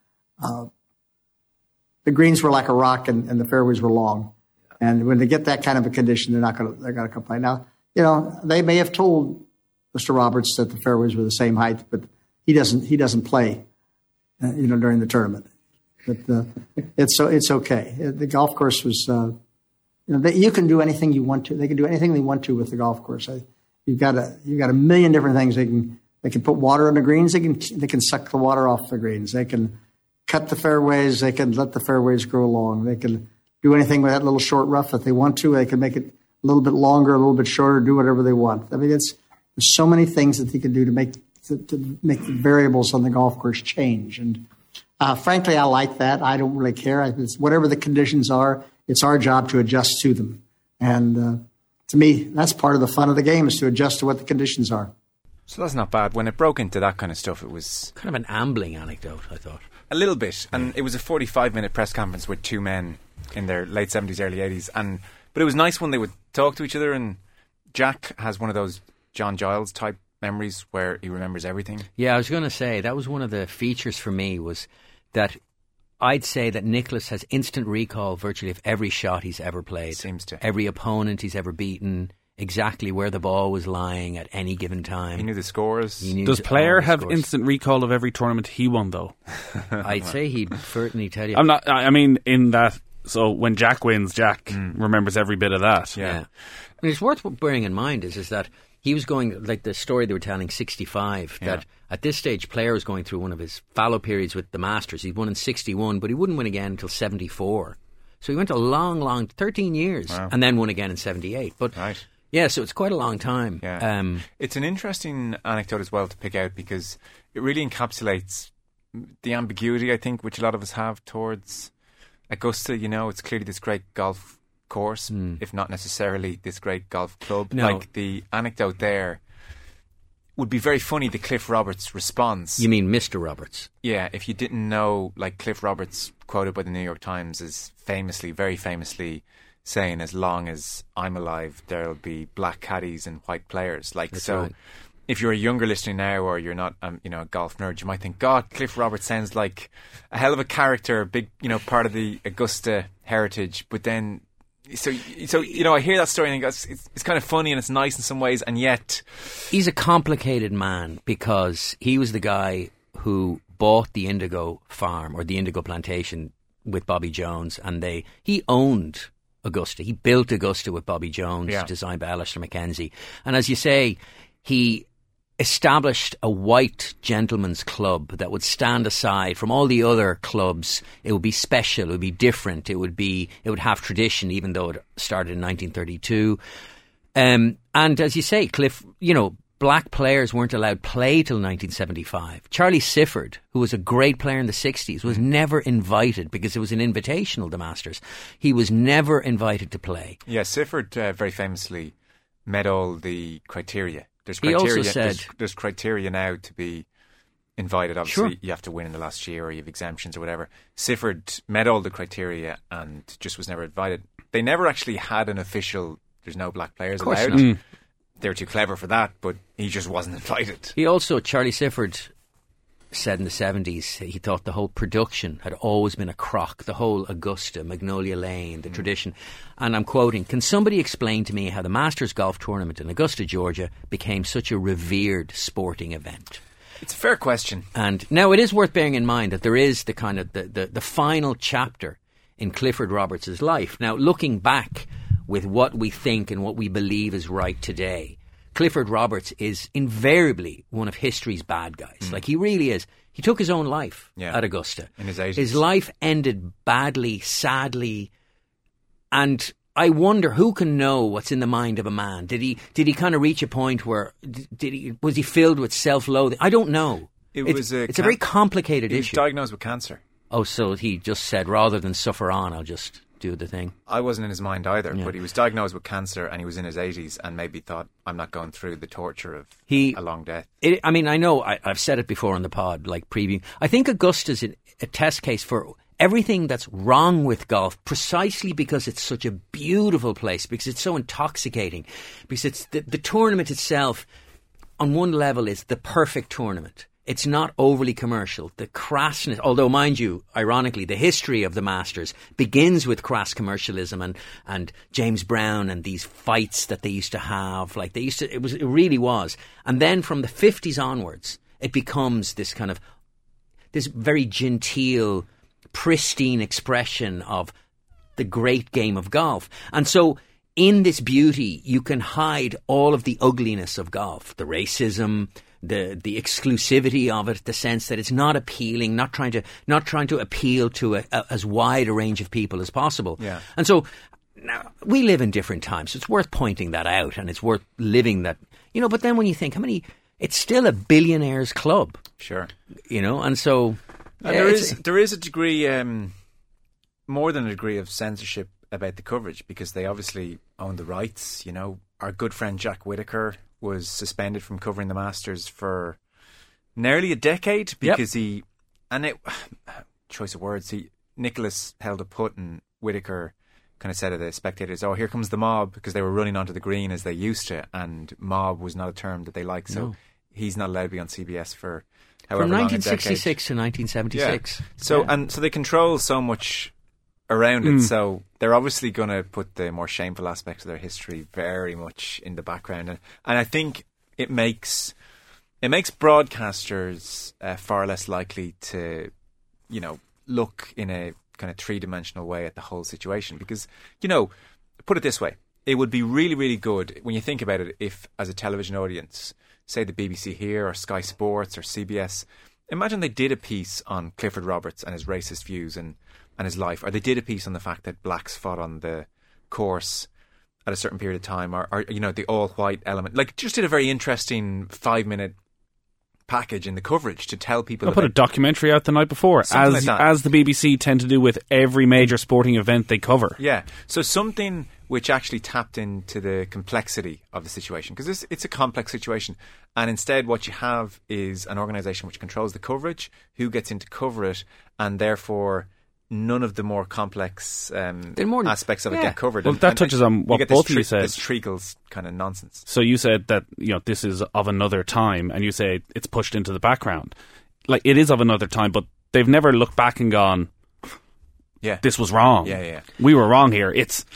M: The greens were like a rock, and the fairways were long. And when they get that kind of a condition, they're going to complain. Now, they may have told Mr. Roberts that the fairways were the same height, but he doesn't play, during the tournament. But it's okay. The golf course was, you can do anything you want to. They can do anything they want to with the golf course. You've got a million different things. They can put water on the greens. They can suck the water off the greens. They can cut the fairways. They can let the fairways grow long. They can do anything with that little short rough if they want to. They can make it a little bit longer, a little bit shorter, do whatever they want. I mean, there's so many things that they can do to make the variables on the golf course change. And frankly, I like that. I don't really care. It's whatever the conditions are, it's our job to adjust to them. And to me, that's part of the fun of the game, is to adjust to what the conditions are.
E: So that's not bad. When it broke into that kind of stuff, it was
G: kind of an ambling anecdote, I thought.
E: A little bit. And it was a 45-minute press conference with two men in their late 70s, early 80s. But it was nice when they would talk to each other, and Jack has one of those John Giles type memories where he remembers everything.
G: Yeah, I was going to say, that was one of the features for me, was that I'd say that Nicholas has instant recall virtually of every shot he's ever played.
E: Seems to.
G: Every opponent he's ever beaten, exactly where the ball was lying at any given time.
E: He knew the scores.
F: Does Player have instant recall of every tournament he won, though?
G: I'd say he'd certainly tell you.
F: I mean, in that. So when Jack wins, Jack remembers every bit of that.
G: Yeah. I mean, it's worth bearing in mind is that he was going, like the story they were telling, 65, that at this stage Player was going through one of his fallow periods with the Masters. He'd won in 61, but he wouldn't win again until 74. So he went a long 13 years and then won again in 78. But yeah, so it's quite a long time.
E: Yeah. It's an interesting anecdote as well to pick out because it really encapsulates the ambiguity, I think, which a lot of us have towards Augusta. You know, it's clearly this great golf course, if not necessarily this great golf club.
G: No.
E: Like the anecdote there would be very funny, the Cliff Roberts response.
G: You mean Mr. Roberts?
E: Yeah, if you didn't know, like Cliff Roberts, quoted by the New York Times, is famously, very famously saying, as long as I'm alive, there'll be black caddies and white players. Like,
G: That's
E: so
G: right.
E: if you're a younger listener now or you're not, a golf nerd, you might think, God, Cliff Roberts sounds like a hell of a character, a big, part of the Augusta heritage. But then, so I hear that story and it's kind of funny and it's nice in some ways, and yet
G: he's a complicated man because he was the guy who bought the indigo farm or the indigo plantation with Bobby Jones, and he owned Augusta. He built Augusta with Bobby Jones, designed by Alistair Mackenzie. And as you say, he established a white gentleman's club that would stand aside from all the other clubs. It would be special, it would be different, it would have tradition, even though it started in 1932. And as you say, Cliff, black players weren't allowed play till 1975. Charlie Sifford, who was a great player in the 60s, was never invited because it was an invitational, the Masters. He was never invited to play.
E: Yeah, Sifford very famously met all the criteria. There's criteria now to be invited. Obviously, you have to win in the last year or you have exemptions or whatever. Sifford met all the criteria and just was never invited. They never actually had an official, there's no black players allowed. They were too clever for that, but he just wasn't invited.
G: Charlie Sifford said in the 70s, he thought the whole production had always been a crock, the whole Augusta, Magnolia Lane, the tradition. And I'm quoting, "Can somebody explain to me how the Masters Golf Tournament in Augusta, Georgia became such a revered sporting event?"
E: It's a fair question.
G: And now it is worth bearing in mind that there is the kind of the final chapter in Clifford Roberts' life. Now, looking back with what we think and what we believe is right today, Clifford Roberts is invariably one of history's bad guys. Like, he really is. He took his own life at Augusta.
E: In his 80s.
G: His life ended badly, sadly, and I wonder who can know what's in the mind of a man. Did he kind of reach a point where was he filled with self-loathing? I don't know. It's a very complicated issue.
E: He was diagnosed with cancer.
G: Oh, so he just said, rather than suffer on, I'll just do the thing.
E: I wasn't in his mind either, but he was diagnosed with cancer and he was in his 80s and maybe thought, I'm not going through the torture of a long death.
G: I know I've said it before on the pod, like previewing. I think Augusta's a test case for everything that's wrong with golf, precisely because it's such a beautiful place, because it's so intoxicating, because it's the tournament itself, on one level, is the perfect tournament. It's not overly commercial. The crassness, although, mind you, ironically, the history of the Masters begins with crass commercialism and James Brown and these fights that they used to have. Like, it really was. And then from the 50s onwards, it becomes this kind of, this very genteel, pristine expression of the great game of golf. And so, in this beauty, you can hide all of the ugliness of golf, the racism, the exclusivity of it, the sense that it's not appealing, not trying to appeal to as wide a range of people as possible.
E: Yeah.
G: And so now we live in different times, so it's worth pointing that out, and it's worth living that. But then when you think it's still a billionaires club.
E: Sure.
G: And so
E: there is a degree, more than a degree of censorship about the coverage, because they obviously own the rights. Our good friend Jack Whitaker was suspended from covering the Masters for nearly a decade because choice of words, Nicholas held a putt and Whitaker kind of said to the spectators, "Oh, here comes the mob," because they were running onto the green as they used to, and mob was not a term that they liked, so he's not allowed to be on CBS for however
G: from
E: long
G: 1966 to 1976.
E: Yeah. So they control so much around it. So they're obviously going to put the more shameful aspects of their history very much in the background, and I think it makes broadcasters far less likely to, look in a kind of three-dimensional way at the whole situation, because, put it this way, it would be really, really good when you think about it if, as a television audience, say the BBC here or Sky Sports or CBS, imagine they did a piece on Clifford Roberts and his racist views and his life, or they did a piece on the fact that blacks fought on the course at a certain period of time, or the all-white element. Like, just did a very interesting 5-minute package in the coverage to tell people.
F: I'll put a documentary out the night before, as the BBC tend to do with every major sporting event they cover.
E: Yeah, so something which actually tapped into the complexity of the situation, because it's a complex situation, and instead what you have is an organisation which controls the coverage, who gets in to cover it, and therefore none of the more complex aspects of it get covered.
F: Well, that touches on what both of you said.
E: This treacles kind of nonsense.
F: So you said that this is of another time, and you say it's pushed into the background. Like, it is of another time, but they've never looked back and gone, this was wrong.
E: Yeah.
F: We were wrong here.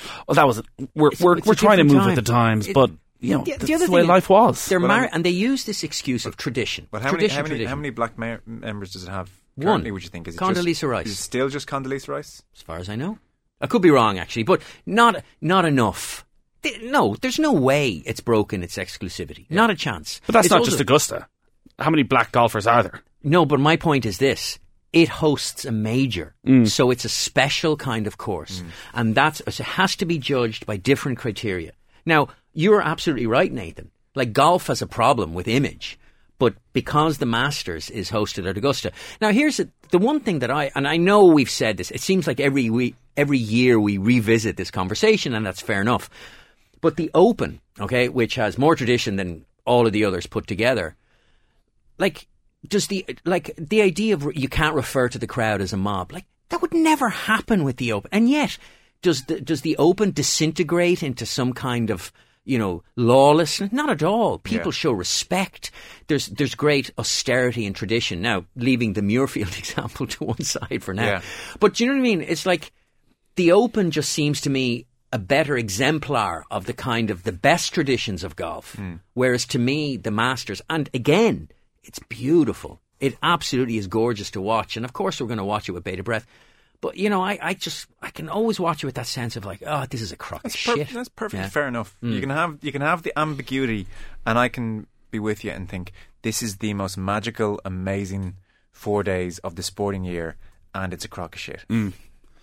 F: We're trying to move with the times, but that's the way life was.
G: They're married, and they use this excuse of tradition.
E: But how many black members does it have?
G: One.
E: Would you think? Is it
G: Condoleezza Rice.
E: Is it still just Condoleezza Rice?
G: As far as I know. I could be wrong, actually, but not enough. No, there's no way it's broken its exclusivity. Yeah. Not a chance.
F: But that's not just Augusta. How many black golfers are there?
G: No, but my point is this. It hosts a major, so it's a special kind of course. And it has to be judged by different criteria. Now, you're absolutely right, Nathan. Like, golf has a problem with image. But because the Masters is hosted at Augusta. Now, here's the one thing that I know we've said this. It seems like every year we revisit this conversation, and that's fair enough. But the Open, okay, which has more tradition than all of the others put together, like, the idea of you can't refer to the crowd as a mob, like, that would never happen with the Open. And yet, does the Open disintegrate into some kind of lawlessness? Not at all. People show respect. There's great austerity and tradition. Now, leaving the Muirfield example to one side for now. Yeah. But do you know what I mean? It's like the Open just seems to me a better exemplar of the kind of the best traditions of golf. Whereas to me, the Masters, and again, it's beautiful. It absolutely is gorgeous to watch. And of course, we're going to watch it with bated breath. But, I can always watch it with that sense of like, this is a crock of shit.
E: That's perfectly fair enough. You can have the ambiguity, and I can be with you and think this is the most magical, amazing 4 days of the sporting year, and it's a crock of shit. And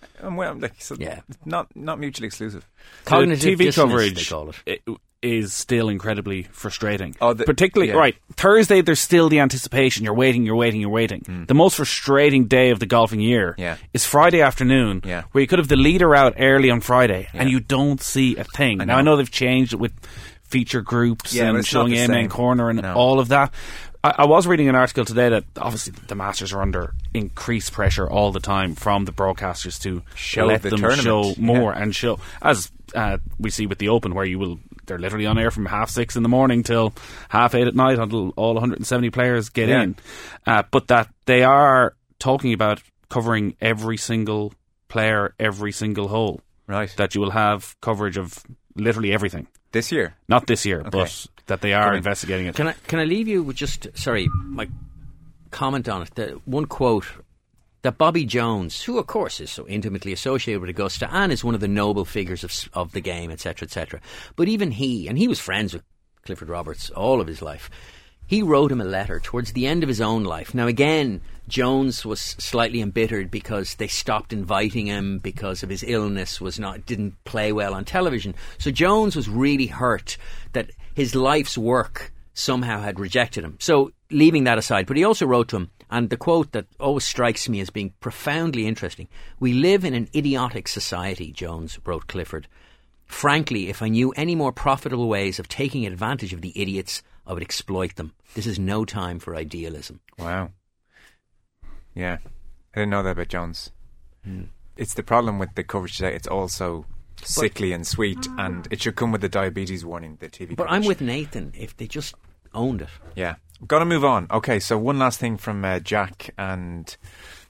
E: not mutually exclusive.
F: Cognitive TV coverage,
G: they call it.
F: Is still incredibly frustrating. Particularly, right, Thursday there's still the anticipation. You're waiting. The most frustrating day of the golfing year is Friday afternoon, where you could have the leader out early on Friday and you don't see a thing. Now, I know they've changed it with feature groups and showing Amen Corner and all of that. I was reading an article today that obviously the Masters are under increased pressure all the time from the broadcasters to let them show more and show, as we see with the Open, where they're literally on air from 6:30 in the morning till 8:30 at night until all 170 players get in. But that they are talking about covering every single player, every single hole.
E: Right.
F: That you will have coverage of literally everything.
E: This year?
F: Not this year, but that they are investigating it.
G: Can I leave you with just, my comment on it? The one quote that Bobby Jones, who of course is so intimately associated with Augusta and is one of the noble figures of the game, etc., but even he was friends with Clifford Roberts all of his life. He wrote him a letter towards the end of his own life. Now again, Jones was slightly embittered because they stopped inviting him because of his illness, didn't play well on television. So Jones was really hurt that his life's work somehow had rejected him. So leaving that aside, but he also wrote to him, and the quote that always strikes me as being profoundly interesting: "We live in an idiotic society," Jones wrote Clifford. "Frankly, if I knew any more profitable ways of taking advantage of the idiots, I would exploit them. This is no time for idealism."
E: Wow. Yeah. I didn't know that about Jones. It's the problem with the coverage today. It's also sickly and sweet, and it should come with the diabetes warning, the TV
G: But
E: coverage.
G: I'm with Nathan. If they just owned it.
E: Yeah. Got to move on. Okay, so one last thing from Jack and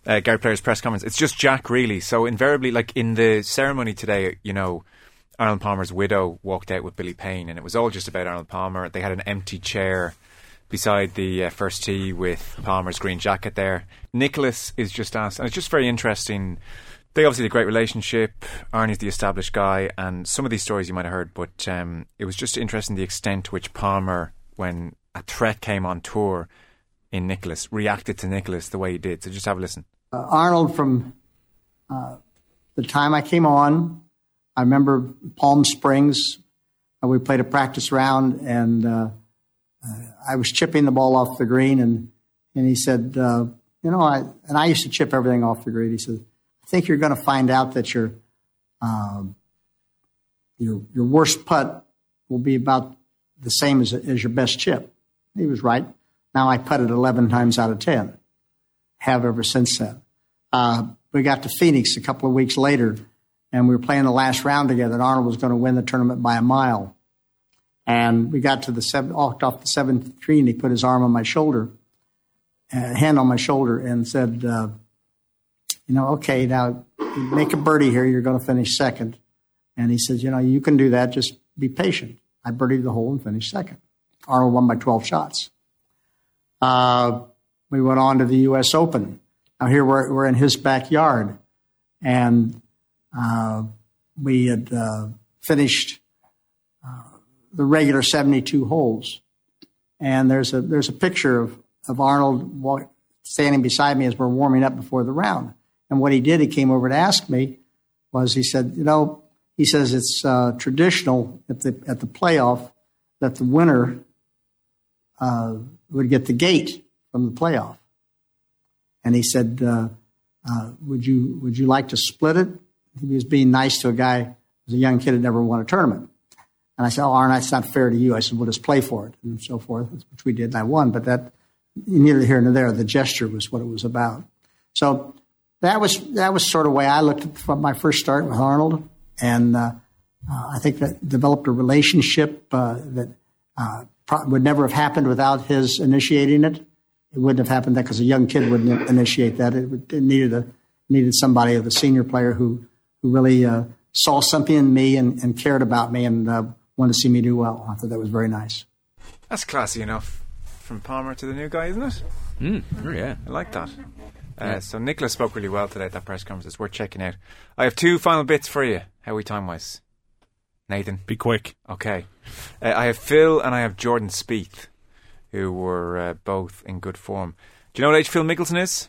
E: Gary Player's press conference. It's just Jack, really. So invariably, like in the ceremony today, you know, Arnold Palmer's widow walked out with Billy Payne, and it was all just about Arnold Palmer. They had an empty chair beside the first tee with Palmer's green jacket there. Nicholas is just asked, and it's just very interesting. They obviously had a great relationship. Arnie's the established guy, and some of these stories you might have heard, but it was just interesting the extent to which Palmer, when a threat came on tour in Nicholas, reacted to Nicholas the way he did. So just have a listen.
M: Arnold, from the time I came on, I remember Palm Springs. We played a practice round, and I was chipping the ball off the green, and he said, I used to chip everything off the green. He said, I think you're going to find out that your worst putt will be about the same as your best chip. He was right. Now I putted 11 times out of 10. Have ever since then. We got to Phoenix a couple of weeks later, and we were playing the last round together, and Arnold was going to win the tournament by a mile. And we got to walked off the 7th tree, and he put his arm on my shoulder, hand on my shoulder, and said, okay, now make a birdie here. You're going to finish second. And he says, you can do that. Just be patient. I birdied the hole and finished second. Arnold won by 12 shots. We went on to the U.S. Open. Now here we're in his backyard, and we had finished the regular 72 holes. And there's a picture of Arnold standing beside me as we're warming up before the round. And what he did, he came over to ask me, was he said, he says it's traditional at the playoff that the winner would get the gate from the playoff. And he said, would you like to split it? He was being nice to a guy who was a young kid who never won a tournament. And I said, Arnold, that's not fair to you. I said, we'll just play for it, and so forth, which we did, and I won. But that, neither here nor there, the gesture was what it was about. So that was sort of the way I looked at from my first start with Arnold. And I think that developed a relationship that would never have happened without his initiating it. It wouldn't have happened because a young kid wouldn't initiate that. It needed somebody, the senior player, who really saw something in me and cared about me and wanted to see me do well. I thought that was very nice.
E: That's classy enough from Palmer to the new guy, isn't it?
F: Yeah.
E: I like that. So Nicholas spoke really well today at that press conference. It's worth checking out. I have 2 final bits for you. How are we time-wise? Nathan?
F: Be quick.
E: Okay. I have Phil and I have Jordan Spieth, who were both in good form. Do you know what age Phil Mickelson is?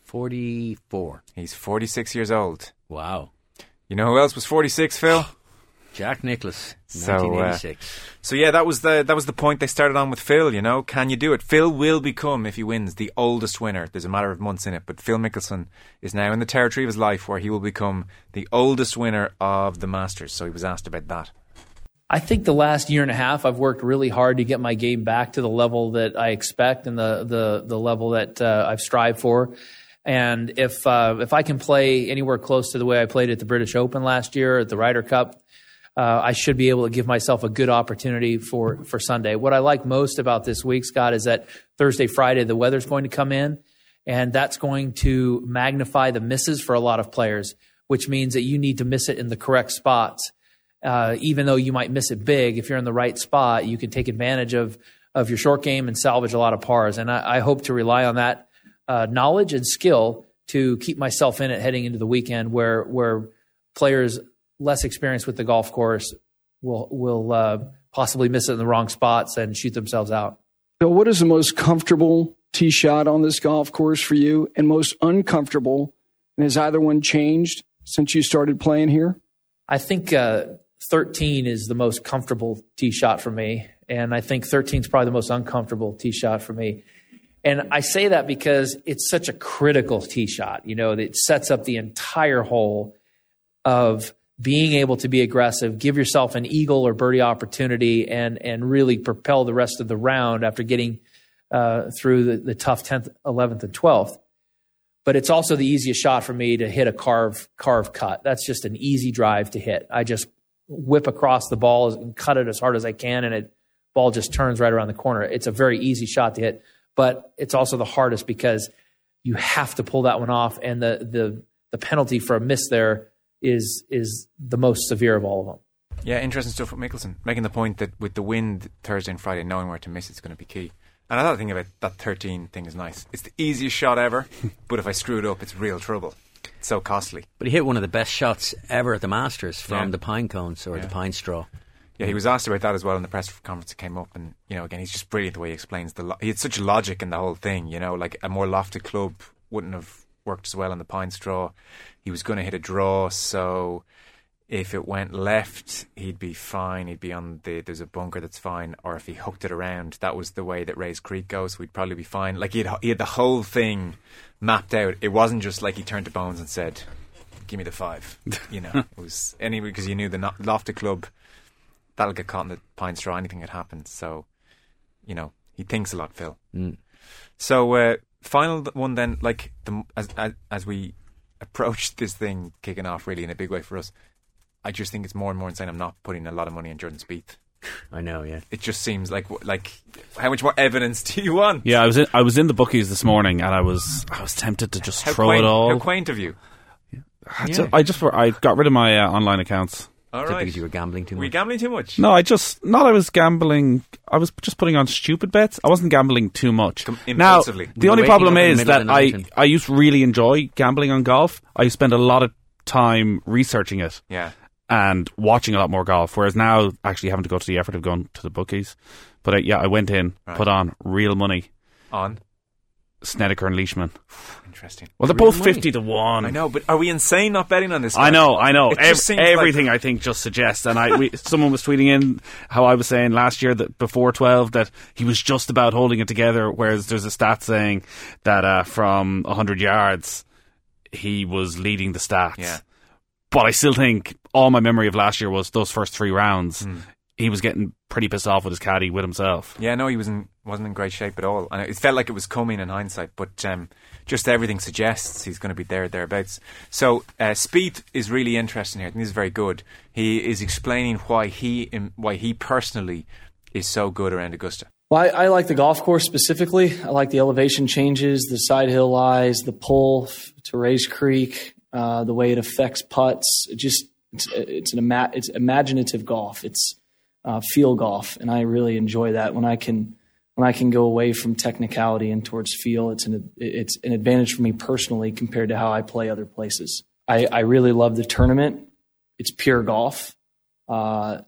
G: 44.
E: He's 46 years old.
G: Wow.
E: You know who else was 46, Phil?
G: Jack Nicklaus, 1986.
E: So yeah, that was the point they started on with Phil. Can you do it? Phil will become, if he wins, the oldest winner. There's a matter of months in it, but Phil Mickelson is now in the territory of his life where he will become the oldest winner of the Masters. So he was asked about that.
N: I think the last year and a half, I've worked really hard to get my game back to the level that I expect and the level that I've strived for. And if I can play anywhere close to the way I played at the British Open last year, at the Ryder Cup, I should be able to give myself a good opportunity for Sunday. What I like most about this week, Scott, is that Thursday, Friday, the weather's going to come in, and that's going to magnify the misses for a lot of players, which means that you need to miss it in the correct spots. Even though you might miss it big, if you're in the right spot, you can take advantage of your short game and salvage a lot of pars. And I hope to rely on that knowledge and skill to keep myself in it heading into the weekend where players less experienced with the golf course will possibly miss it in the wrong spots and shoot themselves out.
O: So what is the most comfortable tee shot on this golf course for you and most uncomfortable? And has either one changed since you started playing here?
N: I think 13 is the most comfortable tee shot for me. And I think 13 is probably the most uncomfortable tee shot for me. And I say that because it's such a critical tee shot. It sets up the entire hole of being able to be aggressive, give yourself an eagle or birdie opportunity, and really propel the rest of the round after getting through the tough 10th, 11th, and 12th. But it's also the easiest shot for me to hit a carve cut. That's just an easy drive to hit. I just whip across the ball and cut it as hard as I can, and the ball just turns right around the corner. It's a very easy shot to hit, but it's also the hardest because you have to pull that one off, and the penalty for a miss there is the most severe of all of them.
E: Yeah, interesting stuff with Mickelson, making the point that with the wind Thursday and Friday, knowing where to miss it's going to be key. And another thing about that 13 thing is nice. It's the easiest shot ever, but if I screw it up, it's real trouble. It's so costly.
G: But he hit one of the best shots ever at the Masters from the pine cones or the pine straw.
E: Yeah, he was asked about that as well in the press conference that came up, and again, he's just brilliant the way he explains he had such logic in the whole thing. Like a more lofted club wouldn't have worked as well on the pine straw. He was going to hit a draw, so if it went left, he'd be fine. He'd be on there's a bunker that's fine, or if he hooked it around, that was the way that Rays Creek goes, we'd probably be fine. Like he had the whole thing mapped out. It wasn't just like he turned to Bones and said, "Give me the 5." It was anyway because you knew the lofted club. That'll get caught in the pine straw. Anything could happen. So, he thinks a lot, Phil. So, final one then. Like as we approach this thing kicking off, really in a big way for us, I just think it's more and more insane. I'm not putting a lot of money on Jordan Spieth.
G: I know, yeah.
E: It just seems like how much more evidence do you want?
F: Yeah, I was in the bookies this morning, and I was tempted to just throw it all.
E: How quaint of you!
F: I got rid of my online accounts.
E: All right.
G: Because you were gambling too much.
E: Were you gambling too much?
F: No, I was gambling. I was just putting on stupid bets. I wasn't gambling too much.
E: Impulsively.
F: Now, the only problem is that I used to really enjoy gambling on golf. I spend a lot of time researching it.
E: Yeah.
F: And watching a lot more golf, whereas now actually having to go to the effort of going to the bookies. But I went in, put on real money.
E: On?
F: Snedeker and Leishman.
E: Interesting.
F: Well, they're both 50 to 1.
E: I know, but are we insane not betting on this guy?
F: I know. Everything
E: like...
F: I think just suggests. And someone was tweeting in how I was saying last year that before 12 that he was just about holding it together, whereas there's a stat saying that from 100 yards he was leading the stats.
E: Yeah.
F: But I still think all my memory of last year was those first 3 rounds. He was getting pretty pissed off with his caddy, with himself.
E: Yeah, no, he wasn't in great shape at all. And it felt like it was coming in hindsight, but just everything suggests he's going to be thereabouts. So Spieth is really interesting here. I think this is very good. He is explaining why he personally is so good around Augusta.
N: Well, I like the golf course specifically. I like the elevation changes, the side hill lies, the pull to Rays Creek, the way it affects putts. It's imaginative golf. It's feel golf, and I really enjoy that when I can go away from technicality and towards feel. It's an advantage for me personally compared to how I play other places. I really love the tournament. It's pure golf. When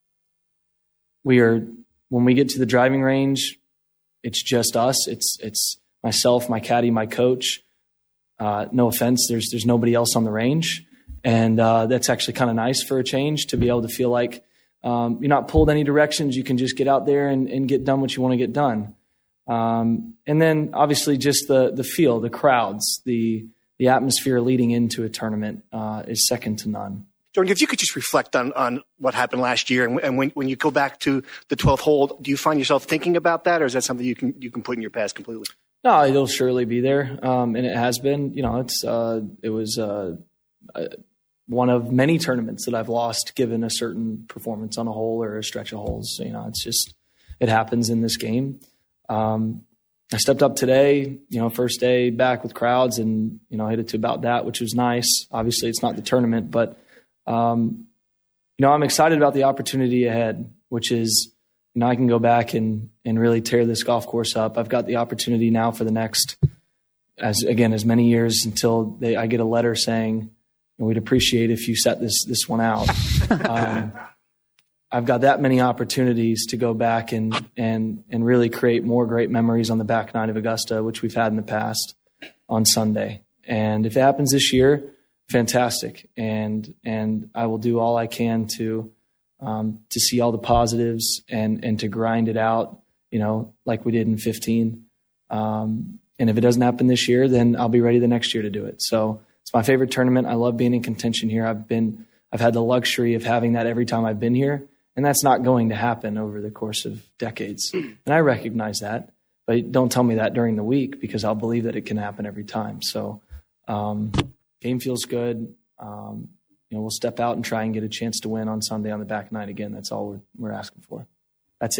N: we get to the driving range, it's just us. It's myself, my caddy, my coach. No offense, there's nobody else on the range, and that's actually kind of nice for a change to be able to feel like you're not pulled any directions. You can just get out there and get done what you want to get done. And then obviously just the feel, the crowds, the atmosphere leading into a tournament is second to none.
P: Jordan, if you could just reflect on what happened last year, and when you go back to the 12th hole, do you find yourself thinking about that, or is that something you can put in your past completely?
N: No, it'll surely be there, and it has been. It was one of many tournaments that I've lost given a certain performance on a hole or a stretch of holes. It happens in this game. I stepped up today, first day back with crowds, and hit it to about that, which was nice. Obviously, it's not the tournament, but I'm excited about the opportunity ahead, which is I can go back and really tear this golf course up. I've got the opportunity now for the next, as many years until I get a letter saying, we'd appreciate if you set this one out. I've got that many opportunities to go back and really create more great memories on the back nine of Augusta, which we've had in the past on Sunday. And if it happens this year, fantastic. And I will do all I can to see all the positives and to grind it out, like we did in 15. And if it doesn't happen this year, then I'll be ready the next year to do it. So it's my favorite tournament. I love being in contention here. I've had the luxury of having that every time I've been here, and that's not going to happen over the course of decades. And I recognize that, but don't tell me that during the week because I'll believe that it can happen every time. So game feels good. We'll step out and try and get a chance to win on Sunday on the back nine again. That's all we're asking for. That's it.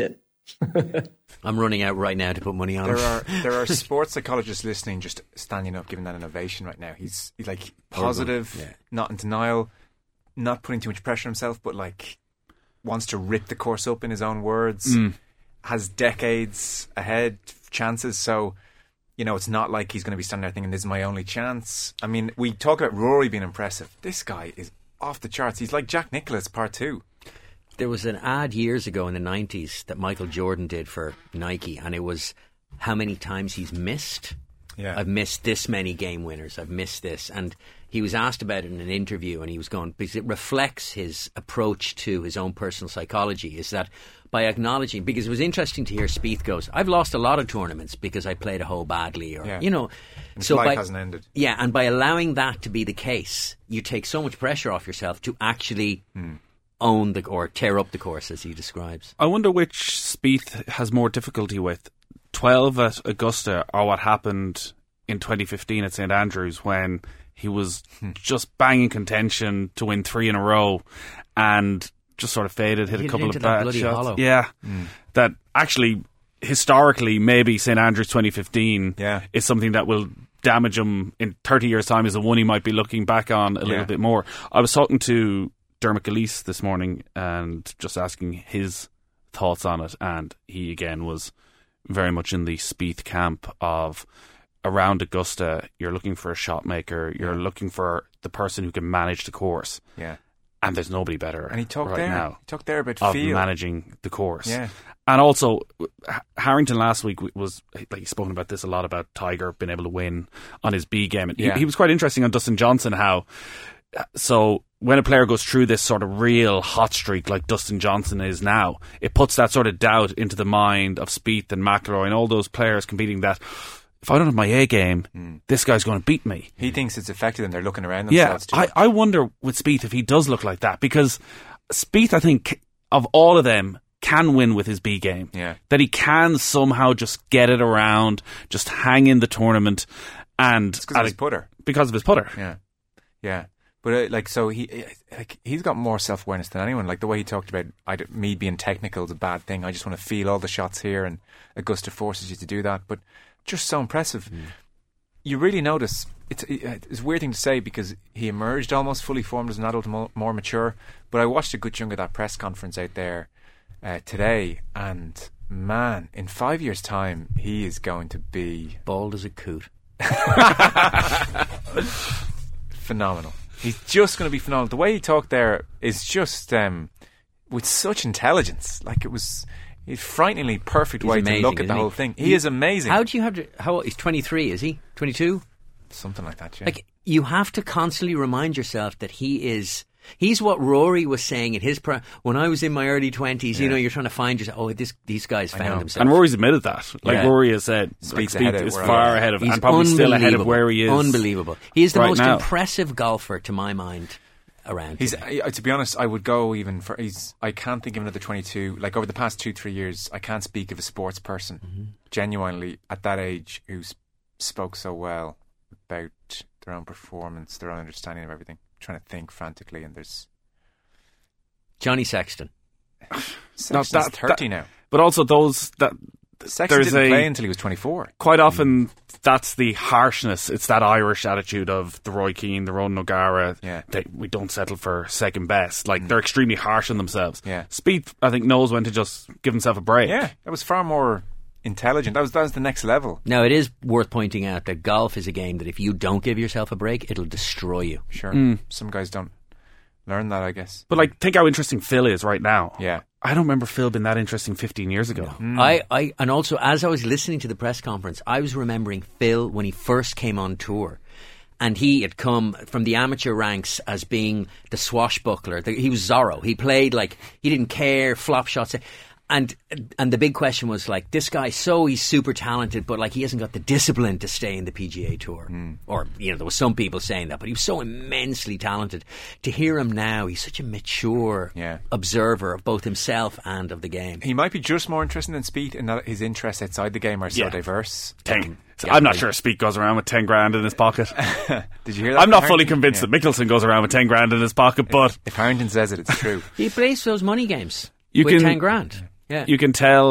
G: I'm running out right now to put money on him.
E: There are sports psychologists listening, just standing up, giving that an ovation right now. He's like positive, not in denial, not putting too much pressure on himself, but like wants to rip the course up in his own words. Has decades ahead chances, so it's not like he's going to be standing there thinking this is my only chance. I mean, we talk about Rory being impressive. This guy is off the charts. He's like Jack Nicklaus Part 2.
G: There was an ad years ago in the 90s that Michael Jordan did for Nike, and it was how many times he's missed.
E: Yeah.
G: I've missed this many game winners. I've missed this. And he was asked about it in an interview, and he was going, because it reflects his approach to his own personal psychology, is that by acknowledging, because it was interesting to hear Spieth goes, I've lost a lot of tournaments because I played a hole badly, or,
E: and
G: so
E: life hasn't ended.
G: Yeah, and by allowing that to be the case, you take so much pressure off yourself to actually own or tear up the course, as he describes.
F: I wonder which Spieth has more difficulty with, 12 at Augusta or what happened in 2015 at St Andrews when he was just banging contention to win 3 in a row and just sort of faded, hit a couple of bad shots.
G: Hollow.
F: Yeah, that actually historically maybe St Andrews 2015 is something that will damage him in 30 years' time, is the one he might be looking back on a little bit more. I was talking to Dermot Gillespie this morning and just asking his thoughts on it, and he again was very much in the Spieth camp of around Augusta, you're looking for a shot maker, you're looking for the person who can manage the course.
E: Yeah.
F: And there's nobody better
E: and he talked
F: right now.
E: He talked there about
F: of
E: feel.
F: managing the course.
E: Yeah.
F: And also, Harrington last week was, like, he's spoken about this a lot, about Tiger being able to win on his B game. And he was quite interesting on Dustin Johnson, how, so when a player goes through this sort of real hot streak like Dustin Johnson is now, it puts that sort of doubt into the mind of Spieth and McIlroy and all those players competing that, if I don't have my A game, this guy's going to beat me.
E: He thinks it's affected him. They're looking around themselves too.
F: I wonder with Spieth if he does look like that, because Spieth, I think, of all of them, can win with his B game.
E: Yeah.
F: That he can somehow just get it around, just hang in the tournament. And
E: it's because of his putter.
F: Because of his putter.
E: Yeah. Yeah. But he's got more self-awareness than anyone. Like the way he talked about me being technical is a bad thing. I just want to feel all the shots here, and Augusta forces you to do that. But just so impressive. You really notice, it's a weird thing to say because he emerged almost fully formed as an adult, more mature. But I watched a good chunk of that press conference out there today, and man, in 5 years' time, he is going to be
G: bald as a coot.
E: Phenomenal. He's just going to be phenomenal. The way he talked there is just with such intelligence. Like it was a frighteningly perfect way to look at the whole thing. He is amazing.
G: How do you have to? How old? He's 23, is he? 22?
E: Something like that, yeah.
G: Like, you have to constantly remind yourself that he's what Rory was saying at his when I was in my early 20s, you're trying to find yourself. Oh, these guys found themselves.
F: And Rory's admitted that. Like Rory has said, Spieth is far ahead of, and probably still ahead of where he is.
G: Unbelievable. He is the most
F: now.
G: impressive golfer, to my mind, around.
E: To be honest, I would go even for. I can't think of another 22. Like over the past 2-3 years, I can't speak of a sports person genuinely at that age who spoke so well about their own performance, their own understanding of everything. Trying to think frantically, and there's
G: Johnny Sexton.
E: Sexton's 30 now.
F: But also
E: Sexton didn't play until he was 24.
F: Quite often, that's the harshness. It's that Irish attitude of the Roy Keane, the Ronan O'Gara.
E: Yeah.
F: We don't settle for second best. Like, they're extremely harsh on themselves.
E: Yeah.
F: Spieth, I think, knows when to just give himself a break.
E: Yeah, that was far more intelligent. That was the next level.
G: Now, it is worth pointing out that golf is a game that if you don't give yourself a break, it'll destroy you.
E: Sure. Some guys don't learn that, I guess.
F: But like, think how interesting Phil is right now.
E: Yeah.
F: I don't remember Phil being that interesting 15 years ago.
G: I and also, as I was listening to the press conference, I was remembering Phil when he first came on tour. And he had come from the amateur ranks as being the swashbuckler. He was Zorro. He played like, he didn't care, flop shots. And the big question was like, this guy, he's super talented, but like he hasn't got the discipline to stay in the PGA Tour. Or, there was some people saying that, but he was so immensely talented. To hear him now, he's such a mature observer of both himself and of the game.
E: He might be just more interesting than Spieth in that his interests outside the game are so diverse.
F: I'm not sure Spieth goes around with 10 grand in his pocket.
E: Did you hear that?
F: I'm not fully convinced that Mickelson goes around with 10 grand in his pocket, but
E: if Harrington says it, it's true.
G: He plays those money games with 10 grand. Yeah.
F: You can tell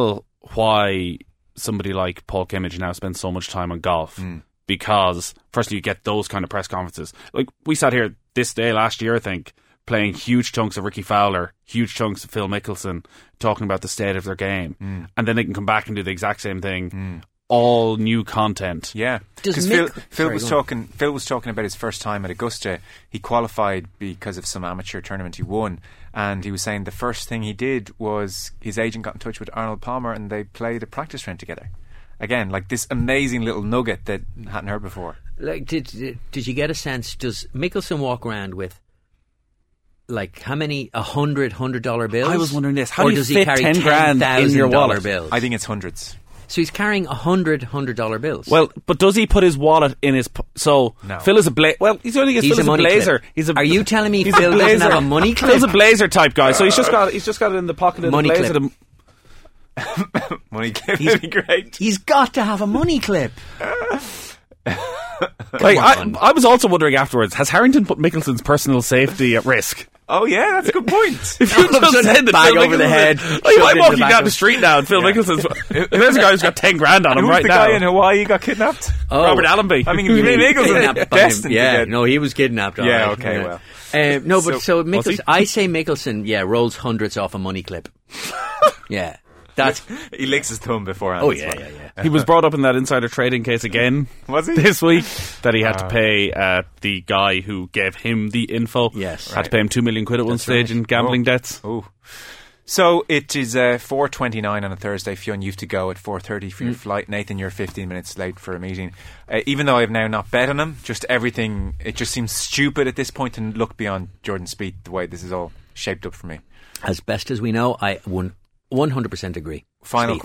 F: why somebody like Paul Kimmage now spends so much time on golf. Because, firstly, you get those kind of press conferences. Like, we sat here this day last year, I think, playing huge chunks of Ricky Fowler, huge chunks of Phil Mickelson, talking about the state of their game. And then they can come back and do the exact same thing. All new content.
E: Yeah, because Phil was talking about his first time at Augusta. He qualified because of some amateur tournament he won, and he was saying the first thing he did was his agent got in touch with Arnold Palmer and they played a practice round together. Again, like this amazing little nugget that hadn't heard before.
G: Like, did you get a sense? Does Mickelson walk around with, like, how many $100 bills?
F: I was wondering this. How
G: or
F: do you
G: does
F: fit
G: he carry
F: 10 grand in your wallet?
G: Bills?
E: I think it's hundreds.
G: So he's carrying $100 bills.
F: Well, but does he put his wallet in his... No. Phil is a blazer. Well, he's only Phil is a blazer.
G: Are you telling me Phil doesn't have a money clip?
F: Phil's a blazer type guy, so he's just got it in the pocket of
G: money
F: the blazer.
G: Clip.
E: Money clip would be great.
G: He's got to have a money clip.
F: Like, I was also wondering afterwards, has Harrington put Mickelson's personal safety at risk?
E: Oh yeah, that's a good point.
F: If you just said the
G: bag over the head,
F: I'm walking down the street now and Phil Mickelson's... There's a guy who's got 10 grand on him right now.
E: Who's the guy in Hawaii got kidnapped?
F: Robert Allenby.
E: I mean, Mickelson destined to get...
G: No, he was kidnapped.
E: Yeah, okay, well.
G: No, but so Mickelson... I say Mickelson, rolls hundreds off a money clip. Yeah.
E: He licks his thumb beforehand.
G: Oh, yeah.
F: He was brought up in that insider trading case again.
E: Was he?
F: This week, that he had to pay the guy who gave him the info.
G: Yes.
F: Had to pay him £2 million at one stage in gambling debts.
E: Oh. So it is 4:29 on a Thursday. Fionn, you have to go at 4:30 for your flight. Nathan, you're 15 minutes late for a meeting. Even though I've now not bet on him, just everything, it just seems stupid at this point and look beyond Jordan Spieth, the way this is all shaped up for me.
G: As best as we know, I 100% agree.
E: Final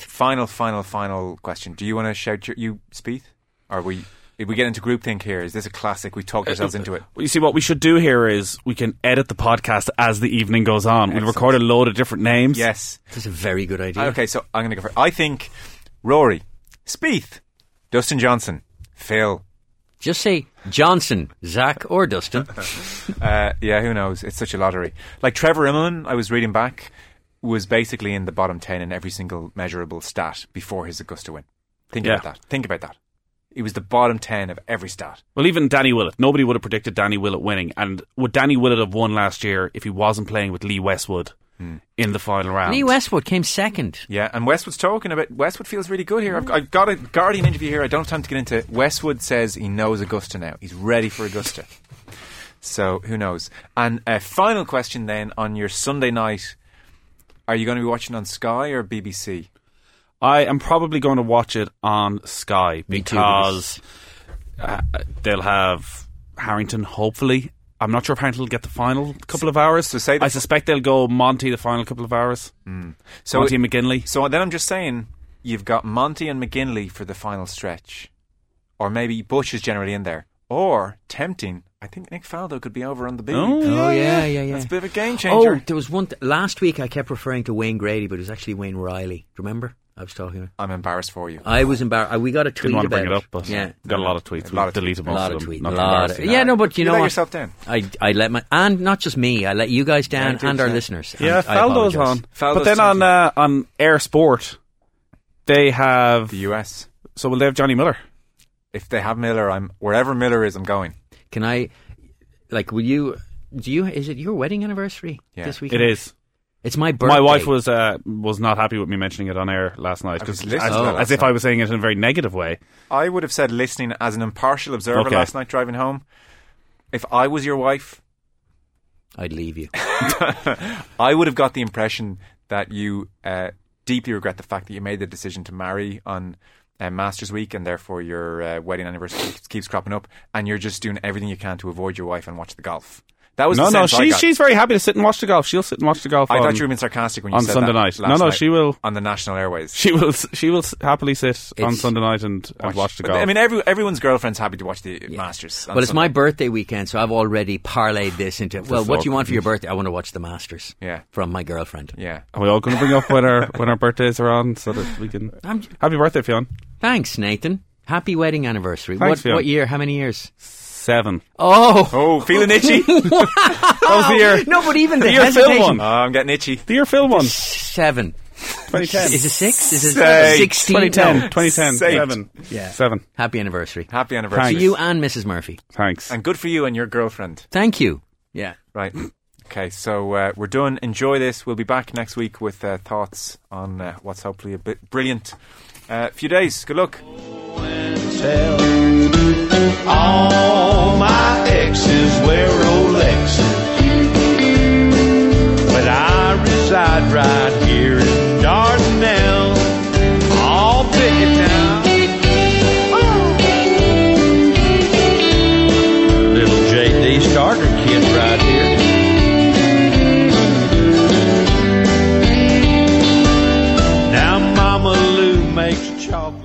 E: question. Do you want to shout you Spieth? Or if we get into groupthink here, is this a classic? We talked ourselves into it.
F: You see, what we should do here is we can edit the podcast as the evening goes on. Excellent. We'll record a load of different names.
E: Yes.
G: That's a very good idea.
E: Okay, so I'm going to go for... I think Rory, Spieth, Dustin Johnson, Phil.
G: Just say Johnson, Zach or Dustin.
E: Yeah, who knows? It's such a lottery. Like Trevor Immelman, I was reading back, was basically in the bottom 10 in every single measurable stat before his Augusta win. Think about that. He was the bottom 10 of every stat.
F: Well, even Danny Willett. Nobody would have predicted Danny Willett winning. And would Danny Willett have won last year if he wasn't playing with Lee Westwood in the final round?
G: Lee Westwood came second.
E: Yeah, and Westwood feels really good here. I've got a Guardian interview here. I don't have time to get into it. Westwood says he knows Augusta now. He's ready for Augusta. So, who knows? And a final question then on your Sunday night. Are you going to be watching on Sky or BBC?
F: I am probably going to watch it on Sky because they'll have Harrington, hopefully. I'm not sure if Harrington will get the final couple of hours. I suspect they'll go Monty the final couple of hours. So Monty and McGinley.
E: So then I'm just saying, you've got Monty and McGinley for the final stretch. Or maybe Bush is generally in there. Or, tempting, I think Nick Faldo could be over on the beat.
G: Oh, yeah.
E: That's a bit of a game changer.
G: Oh, there was one... last week I kept referring to Wayne Grady, but it was actually Wayne Riley. Do you remember? I was talking.
E: I'm embarrassed for you.
G: I was embarrassed. We got a tweet
F: about it.
G: Didn't want
F: to bring it up, but got a lot of tweets. We deleted most of them.
G: But you know
E: let
G: what?
E: yourself down.
G: I let my... And not just me. I let you guys down and our listeners.
F: Yeah, Faldo's on. But then on Air Sport, they have...
E: The US.
F: So will they have Johnny Miller?
E: If they have Miller, wherever Miller is, I'm going.
G: Can I... Like, will you... Is it your wedding anniversary this weekend?
F: It is.
G: It's my birthday.
F: My wife was not happy with me mentioning it on air last night, as if I was saying it in a very negative way.
E: I would have said listening as an impartial observer last night driving home. If I was your wife...
G: I'd leave you.
E: I would have got the impression that you deeply regret the fact that you made the decision to marry on... Masters Week, and therefore your wedding anniversary keeps cropping up, and you're just doing everything you can to avoid your wife and watch the golf. That was
F: she's very happy to sit and watch the golf. She'll sit and watch the golf.
E: I thought you were being sarcastic when you said
F: Sunday
E: that
F: night. No, she will
E: on the national airways.
F: She will happily sit on Sunday night and watch the golf.
E: I mean, everyone's girlfriend's happy to watch the Masters.
G: Well, it's my birthday weekend, so I've already parlayed this into. Well, what do you want for your birthday? I want to watch the Masters.
E: Yeah,
G: from my girlfriend.
E: Yeah,
F: are we all going to bring up when our birthdays are on so that we can? Happy birthday, Fionn.
G: Thanks, Nathan. Happy wedding anniversary.
F: Thanks,
G: what year? How many years?
F: 7.
E: Oh, feeling itchy?
F: That was the year.
G: No, but even the
F: year Phil won.
E: Oh, I'm getting itchy.
F: The year Phil won.
G: 7.
F: 2010.
G: Is it 6? Is it
E: Say.
G: 16?
F: 2010.
G: No.
F: 2010.
E: Say.
F: 7.
G: Yeah.
F: 7.
G: Happy anniversary.
E: Happy anniversary.
G: To you and Mrs. Murphy.
F: Thanks.
E: And good for you and your girlfriend.
G: Thank you. Yeah.
E: Right. Okay, so we're done. Enjoy this. We'll be back next week with thoughts on what's hopefully a bit brilliant few days. Good luck.
Q: All my exes wear Rolexes, but I reside right here in Dardanelle. I'll pick it now. Little JD starter kid right here.